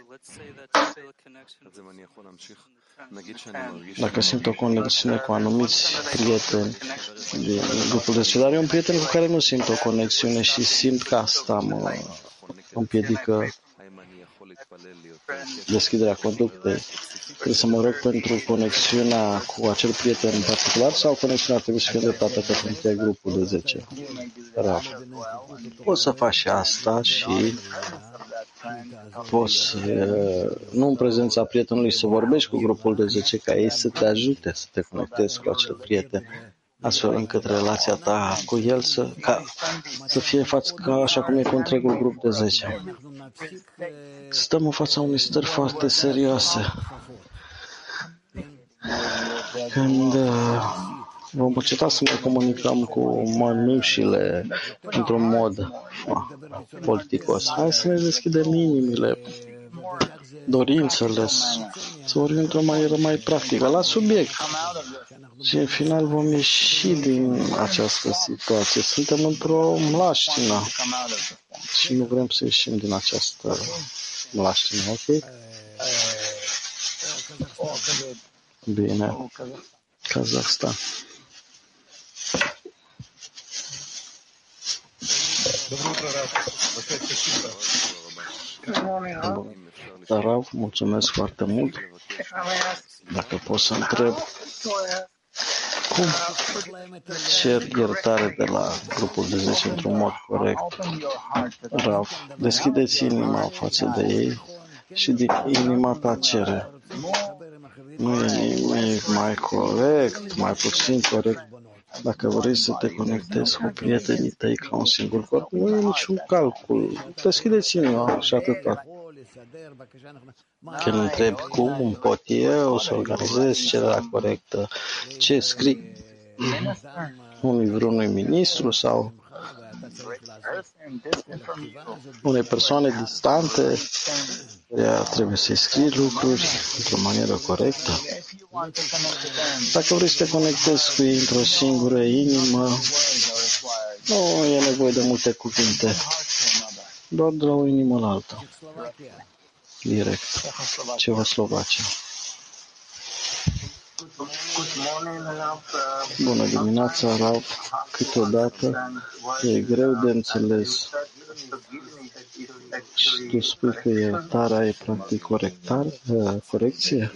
Dacă simt o conexiune cu anumiți prieteni din grupul de zece, dar e un prieten cu care nu simt o conexiune și simt că asta mă împiedică deschiderea conductei. Trebuie să mă rog pentru conexiunea cu acel prieten în particular sau conexiunea trebuie să fie îndreptată către întreg grupul de zece? Poți să faci și asta și poți, nu în prezența prietenului, să vorbești cu grupul de zece ca ei să te ajute să te conectezi cu acel prieten, astfel încât relația ta cu el să, ca, să fie față, ca așa cum e cu întregul grup de zece. Stăm în fața unei stări foarte serioase. Când vom înceta să ne comunicăm cu mănușile într-un mod politicos, hai să ne deschidem inimile, dorințele, să vorbim într-o manieră mai practică, la subiect. Și în final vom ieși din această situație. Suntem într-o mlaștină și nu vrem să ieșim din această mlaștină, ok? Bine. Kazakhstan. Rav, mulțumesc foarte mult. Dacă pot să întreb, cum cer iertare de la grupul de zece într-un mod corect? Rav, deschideți inima față de ei și din inima ta cere. Nu e nimic mai corect, mai puțin corect. Dacă vrei să te conectezi cu prietenii tăi ca un singur corp, nu e niciun calcul. Deschideți inima și atâta. Când întrebi cum pot eu să organizez cererea corectă, ce scrii unui vreunui ministru sau unei persoane distante, ea trebuie să-i scrii lucruri într-o manieră corectă. Dacă vrei să te conectezi cu ei într-o singură inimă, nu e nevoie de multe cuvinte, doar de la o inimă la alta. Direct. Cehoslovacia. Bună dimineața, Rav. Câteodată e greu de înțeles. Și tu spui că iertarea e practic corectar, corecție?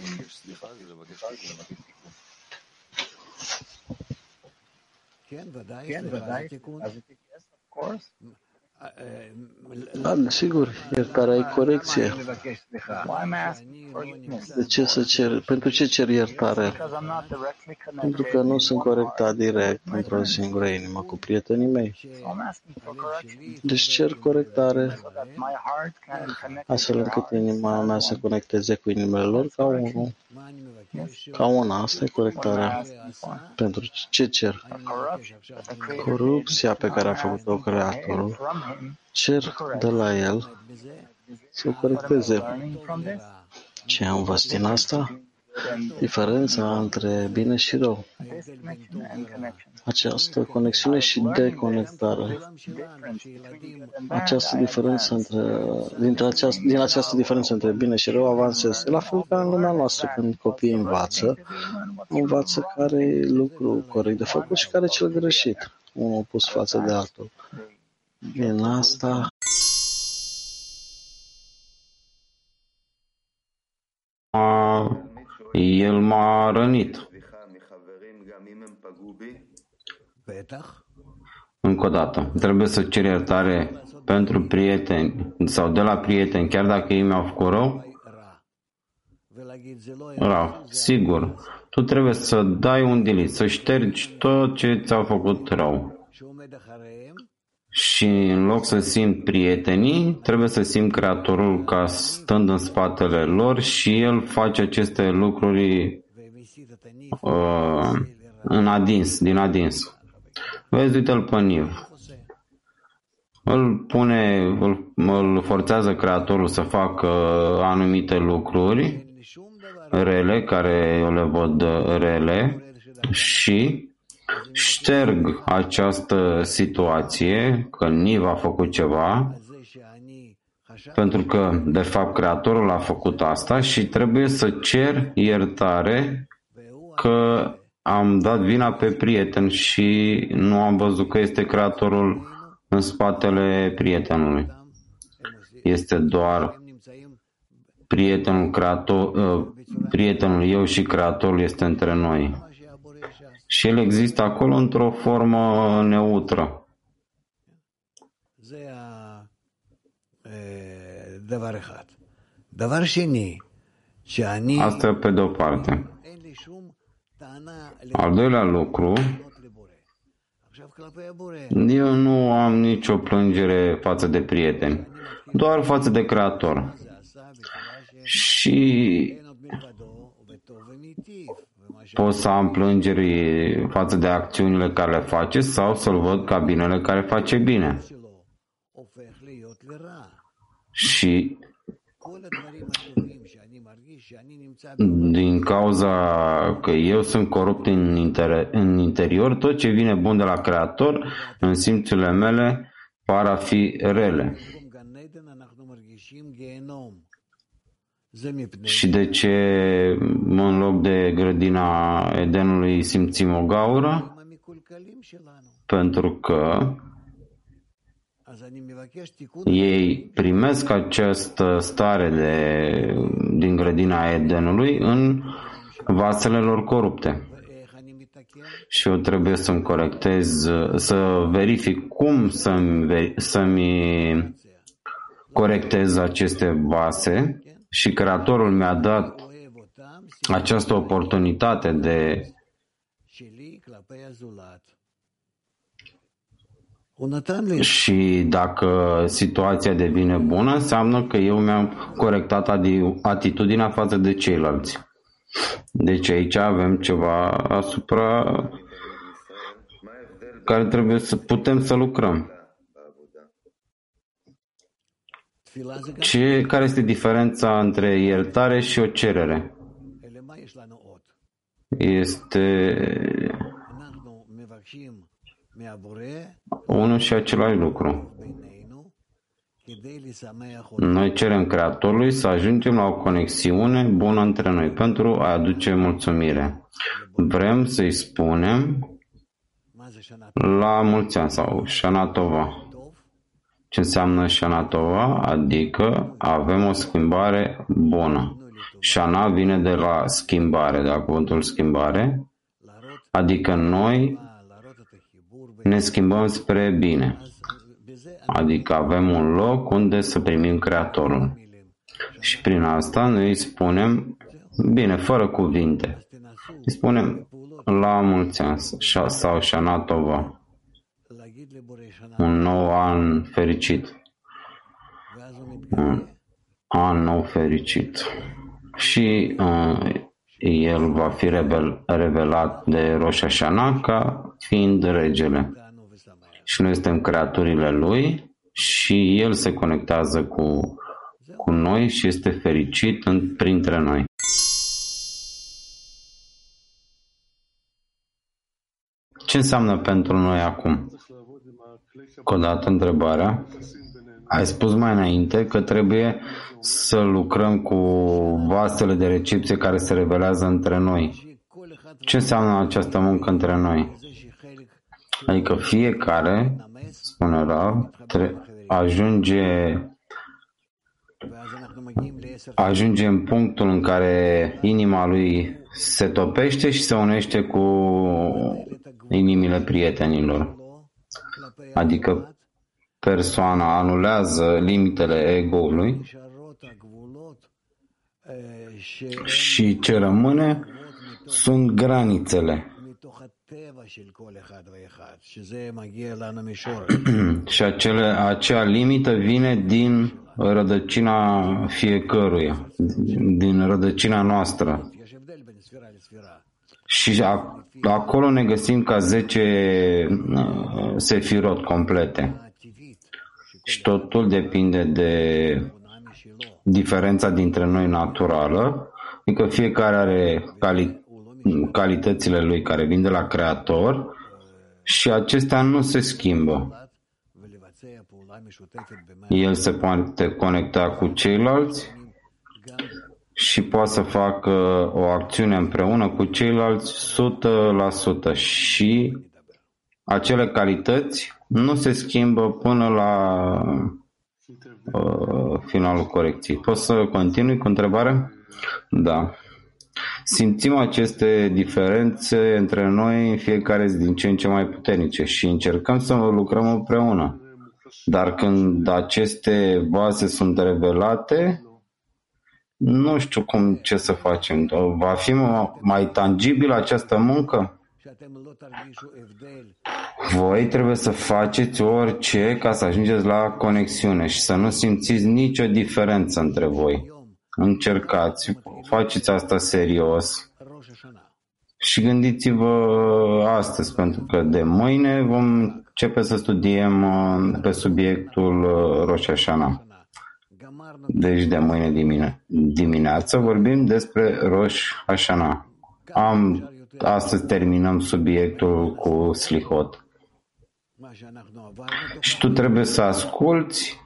Da, sigur, iertarea e corecție. De ce să cer? Pentru ce cer iertare? Pentru că nu sunt corectat direct într-o singură inimă cu prietenii mei. Deci cer corectare astfel încât inima mea să conecteze cu inimile lor ca unul. Ca una, asta e corectarea. Pentru ce cer? Corupția pe care a făcut-o Creatorul cer de la el să corecteze ce am învățat din asta, diferența între bine și rău. Această conexiune și deconectare. Această diferență între, dintre această, din această diferență între bine și rău avansez. La fel ca în lumea noastră, când copiii învață, învață care e lucru corect de făcut și care e cel greșit, unul pus față de altul. Din asta el m-a rănit. Încă o dată, trebuie să cer iertare pentru prieteni sau de la prieteni, chiar dacă ei mi-au făcut rău? Rău, sigur. Tu trebuie să dai un delete, să ștergi tot ce ți-au făcut rău. Și în loc să simt prietenii, trebuie să simt Creatorul ca stând în spatele lor și El face aceste lucruri uh, în adins, din adins. Vezi, uite-l pe Niv. Îl pune, îl, îl forțează Creatorul să facă anumite lucruri rele, care eu le văd rele, și șterg această situație, că Niv a făcut ceva, pentru că, de fapt, Creatorul a făcut asta și trebuie să cer iertare că am dat vina pe prieten și nu am văzut că este Creatorul în spatele prietenului. Este doar prietenul, creator, prietenul eu și Creatorul este între noi. Și el există acolo într-o formă neutră. Asta pe de o parte. Al doilea lucru, eu nu am nicio plângere față de prieteni, doar față de Creator. Și pot să am plângeri față de acțiunile care le face sau să-l văd ca binele care face bine. Și din cauza că eu sunt corupt în, inter- în interior, tot ce vine bun de la Creator, în simțurile mele, par a fi rele. Și de ce în loc de grădina Edenului simțim o gaură? Pentru că ei primesc această stare de, din grădina Edenului în vasele lor corupte. Și eu trebuie să-mi corectez, să verific cum să-mi, să-mi corectez aceste vase și Creatorul mi-a dat această oportunitate de și dacă situația devine bună, înseamnă că eu mi-am corectat atitudinea față de ceilalți. Deci aici avem ceva asupra care trebuie să putem să lucrăm. Ce, care este diferența între iertare și o cerere? Este unul și același lucru. Noi cerem Creatorului să ajungem la o conexiune bună între noi pentru a aduce mulțumire. Vrem să-i spunem la mulți ani sau Shana Tova. Ce înseamnă Shana Tova? Adică avem o schimbare bună. Shana vine de la schimbare, de la cuvântul schimbare, adică noi ne schimbăm spre bine. Adică avem un loc unde să primim Creatorul. Și prin asta noi îi spunem, bine, fără cuvinte, îi spunem la mulți ani sau Shana Tova. Un nou an fericit. Un an nou fericit. Și uh, el va fi revel, revelat de Rosh Hashanah ca fiind regele. Și noi suntem creaturile lui și el se conectează cu, cu noi și este fericit în, printre noi. Ce înseamnă pentru noi acum? Cu o dată întrebarea. Ai spus mai înainte că trebuie să lucrăm cu vasele de recepție care se revelează între noi. Ce înseamnă această muncă între noi? Adică fiecare, spune Rav, ajunge, ajunge în punctul în care inima lui se topește și se unește cu inimile prietenilor. Adică persoana anulează limitele ego-ului și ce rămâne sunt granițele. Și acele, acea limită vine din rădăcina fiecăruia, din rădăcina noastră. Și acolo ne găsim ca zece sefirot complete. Și totul depinde de diferența dintre noi naturală, adică fiecare are cali- calitățile lui care vin de la Creator și acestea nu se schimbă. El se poate conecta cu ceilalți și poate să facă o acțiune împreună cu ceilalți o sută la sută și acele calități nu se schimbă până la uh, finalul corecției. Poți să continui cu întrebarea? Da. Simțim aceste diferențe între noi în fiecare zi din ce în ce mai puternice și încercăm să lucrăm împreună. Dar când aceste baze sunt revelate, nu știu cum ce să facem. Va fi mai tangibilă această muncă? Voi trebuie să faceți orice ca să ajungeți la conexiune și să nu simțiți nicio diferență între voi. Încercați, faceți asta serios și gândiți-vă astăzi, pentru că de mâine vom începe să studiem pe subiectul Rosh Hashanah. Deci de mâine dimine- dimineață vorbim despre Rosh Hashanah. Am, astăzi terminăm subiectul cu Slichot. Și tu trebuie să asculți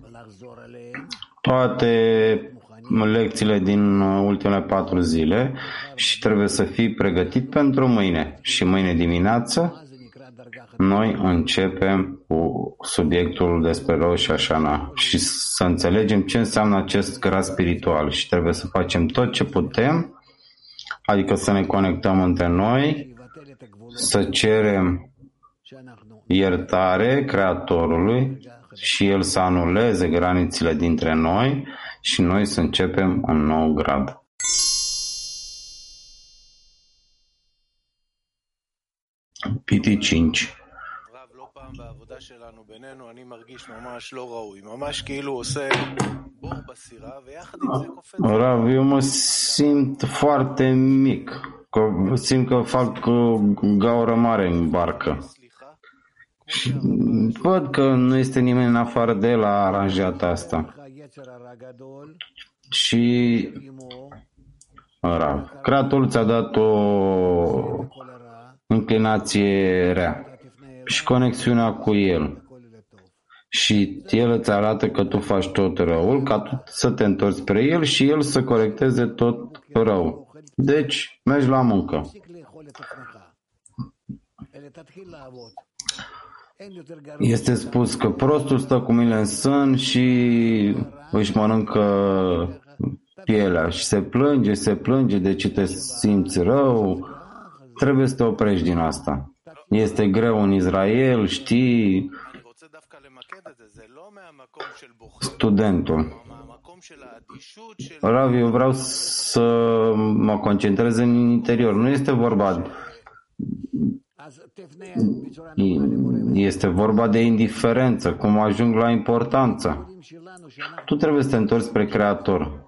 toate lecțiile din ultimele patru zile și trebuie să fii pregătit pentru mâine. Și mâine dimineață noi începem cu subiectul despre Rosh Hashanah și să înțelegem ce înseamnă acest grad spiritual și trebuie să facem tot ce putem, adică să ne conectăm între noi, să cerem iertare Creatorului și El să anuleze granițele dintre noi și noi să începem un nou grad. P T cinci. Rav, eu mă simt foarte mic, că simt că fac gaură mare în barcă. Și văd că nu este nimeni în afară de el a aranjat asta. Și Rav, Creatorul ți-a dat o înclinație rea și conexiunea cu el. Și el îți arată că tu faci tot răul, ca tu să te întorci spre el și el să corecteze tot rău. Deci, mergi la muncă. Este spus că prostul stă cu mine în sân și își mănâncă pielea și se plânge, se plânge de ce te simți rău. Trebuie să te oprești din asta. Este greu în Israel, știi, studentul. Rav, eu vreau să mă concentrez în interior. Nu este vorba, este vorba de indiferență, cum ajung la importanță. Tu trebuie să te întorci spre Creator.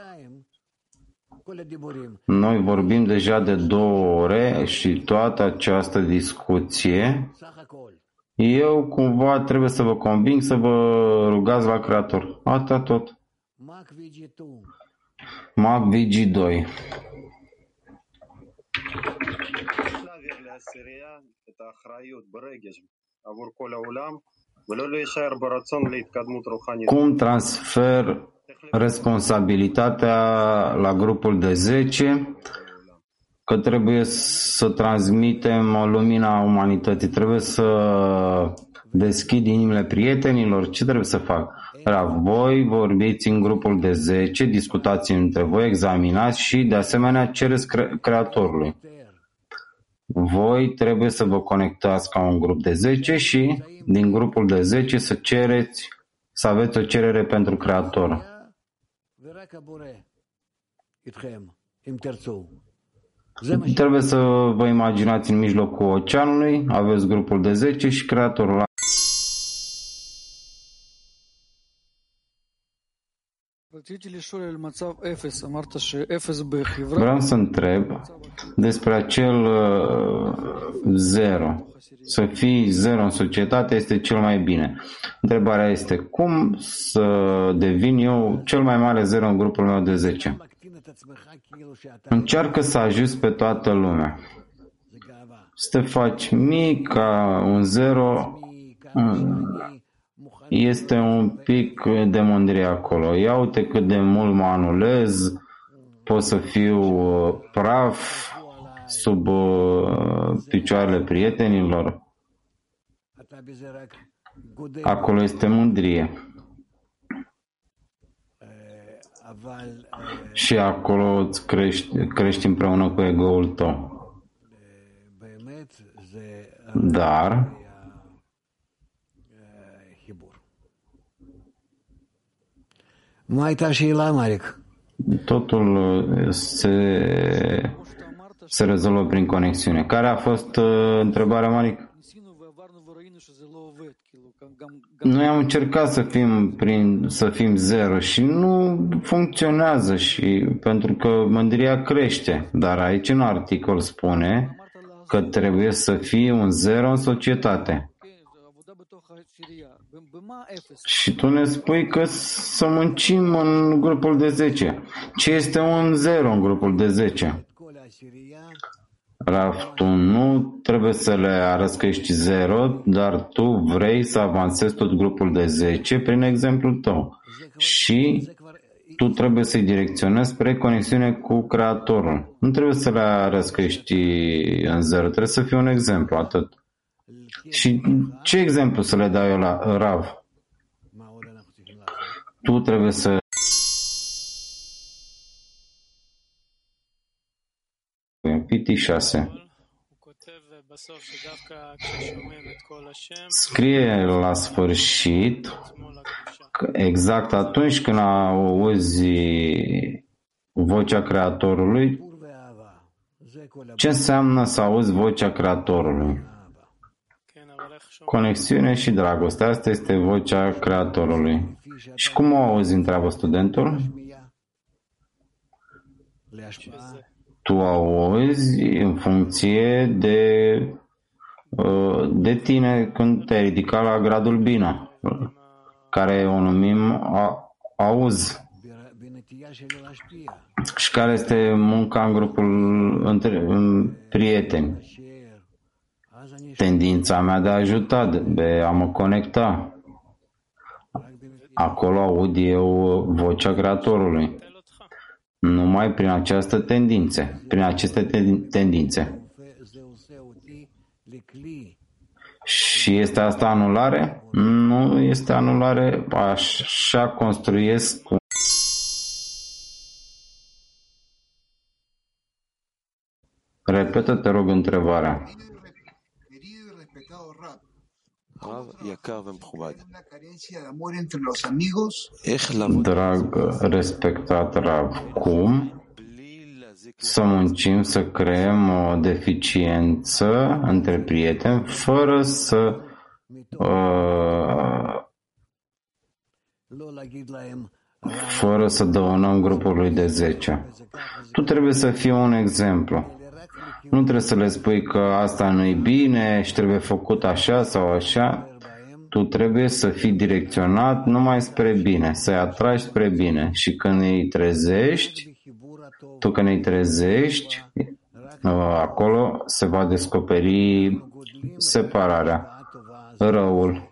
Noi vorbim deja de două ore și toată această discuție Eu cumva trebuie să vă conving să vă rugați la Creator. Asta tot. Mac V G doi. Cum transfer responsabilitatea la grupul de zece? Că trebuie să transmitem lumina umanității. Trebuie să deschid inimile prietenilor. Ce trebuie să fac? Rav, voi vorbiți în grupul de zece, discutați între voi, examinați și de asemenea cereți cre- Creatorului. Voi trebuie să vă conectați ca un grup de zece și din grupul de zece să cereți, să aveți o cerere pentru Creator. Trebuie să vă imaginați în mijlocul oceanului, aveți grupul de zece și Creatorul. Vreau să întreb despre acel zero. Să fii zero în societate este cel mai bine. Întrebarea este cum să devin eu cel mai mare zero în grupul meu de zece. Încearcă să ajuți pe toată lumea. Să te faci mic ca un zero este un pic de mândrie acolo. Ia uite cât de mult mă anulez, pot să fiu praf sub picioarele prietenilor. Acolo este mândrie. Și acolo îți crești, crești împreună cu ego-ul tău. Dar totul se, se rezolvă prin conexiune. Care a fost uh, întrebarea, Maric? Noi am încercat să fim, prin, să fim zero și nu funcționează și pentru că mândria crește. Dar aici în articol spune că trebuie să fie un zero în societate. Și tu ne spui că să muncim în grupul de zece. Ce este un zero în grupul de zece? Rav, tu nu trebuie să le arăți că ești zero, dar tu vrei să avansezi tot grupul de zece prin exemplul tău. Și tu trebuie să-i direcționezi spre conexiune cu Creatorul. Nu trebuie să le arăți că ești în zero, trebuie să fie un exemplu, atât. Și ce exemplu să le dau eu la Rav? Tu trebuie să P T șase. Scrie la sfârșit că exact atunci când auzi vocea Creatorului, ce înseamnă să auzi vocea Creatorului? Conexiune și dragoste. Asta este vocea Creatorului. Și cum o auzi, întreabă studentul? Tu auzi în funcție de, de tine când te ridica la gradul bina, care o numim auz. Și care este munca în grupul între în prieteni. Tendința mea de a ajuta, de a mă conecta. Acolo aud eu vocea Creatorului. Numai prin această tendințe, prin aceste tendințe. Și este asta anulare? Nu este anulare, așa construiesc. Repetă, te rog, întrebarea. Drag respectat Rav, cum să muncim să creăm o deficiență între prieteni fără să uh, fără să dăunăm grupului de zece? Tu trebuie să fii un exemplu. Nu trebuie să le spui că asta nu-i bine și trebuie făcut așa sau așa. Tu trebuie să fii direcționat numai spre bine, să-i atragi spre bine. Și când îi trezești, tu când îi trezești, acolo se va descoperi separarea, răul.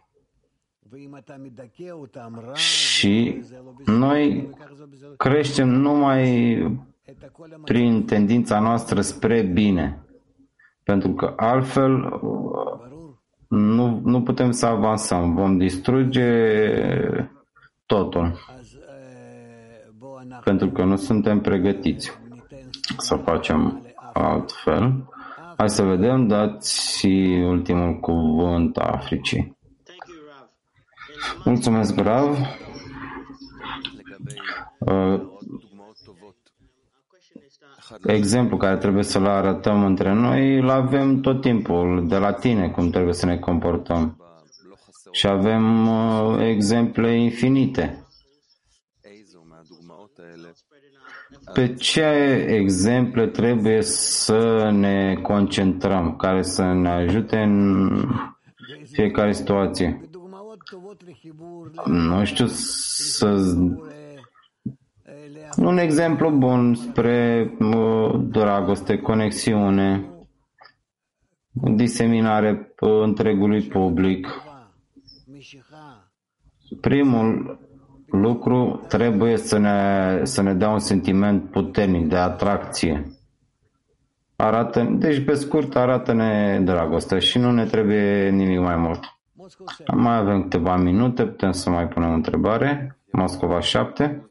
Și noi creștem numai prin tendința noastră spre bine, pentru că altfel nu, nu putem să avansăm, vom distruge totul, pentru că nu suntem pregătiți să facem altfel. Hai să vedem, dați ultimul cuvânt a Africii. Mulțumesc, Rav. Exemplu care trebuie să-l arătăm între noi, îl avem tot timpul de la tine, cum trebuie să ne comportăm. Și avem uh, exemple infinite. Pe ce exemple trebuie să ne concentrăm, care să ne ajute în fiecare situație? Nu știu, să... un exemplu bun spre uh, dragoste, conexiune, diseminare întregului public. Primul lucru trebuie să ne, să ne dea un sentiment puternic de atracție. Arată, deci, pe scurt, arată-ne dragoste și nu ne trebuie nimic mai mult. Mai avem câteva minute, putem să mai punem o întrebare. Moscova șapte.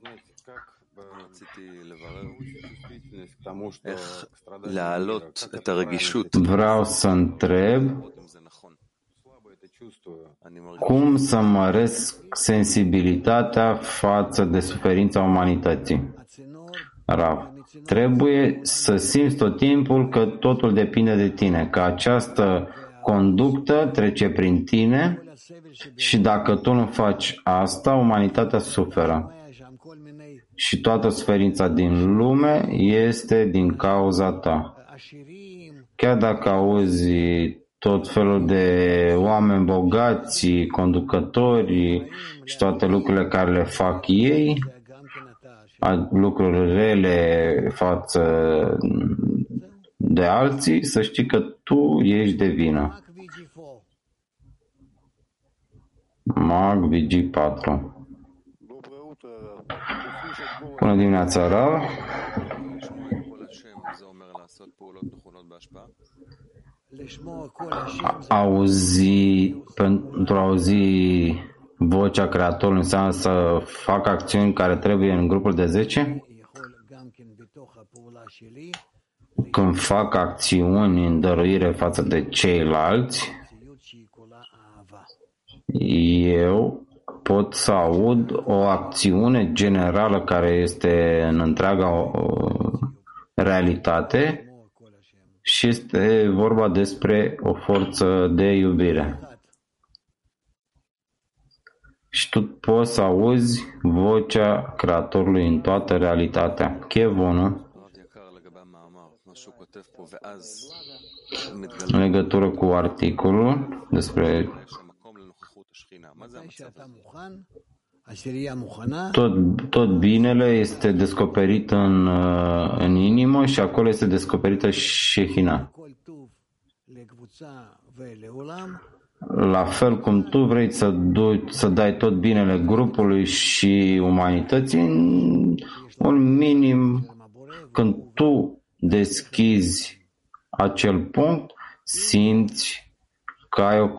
Vreau să întreb cum să măresc sensibilitatea față de suferința umanității. Rav, trebuie să simți tot timpul că totul depinde de tine, că această conductă trece prin tine și dacă tu nu faci asta, umanitatea suferă. Și toată suferința din lume este din cauza ta. Chiar dacă auzi tot felul de oameni bogați, conducători și toate lucrurile care le fac ei, lucruri rele față de alții, să știi că tu ești de vină. Mag V G patru. Bună dimineața, Rav. Auzi, pentru a auzi vocea Creatorului înseamnă să fac acțiuni care trebuie în grupul de zece? Când fac acțiuni în dăruire față de ceilalți, eu pot să aud o acțiune generală care este în întreaga realitate și este vorba despre o forță de iubire. Și tu poți să auzi vocea Creatorului în toată realitatea. Chevonul, în legătură cu articolul despre tot, tot binele este descoperit în, în inimă și acolo este descoperită Shehina. La fel cum tu vrei să, duci, să dai tot binele grupului și umanității, un minim, când tu deschizi acel punct, simți că ai o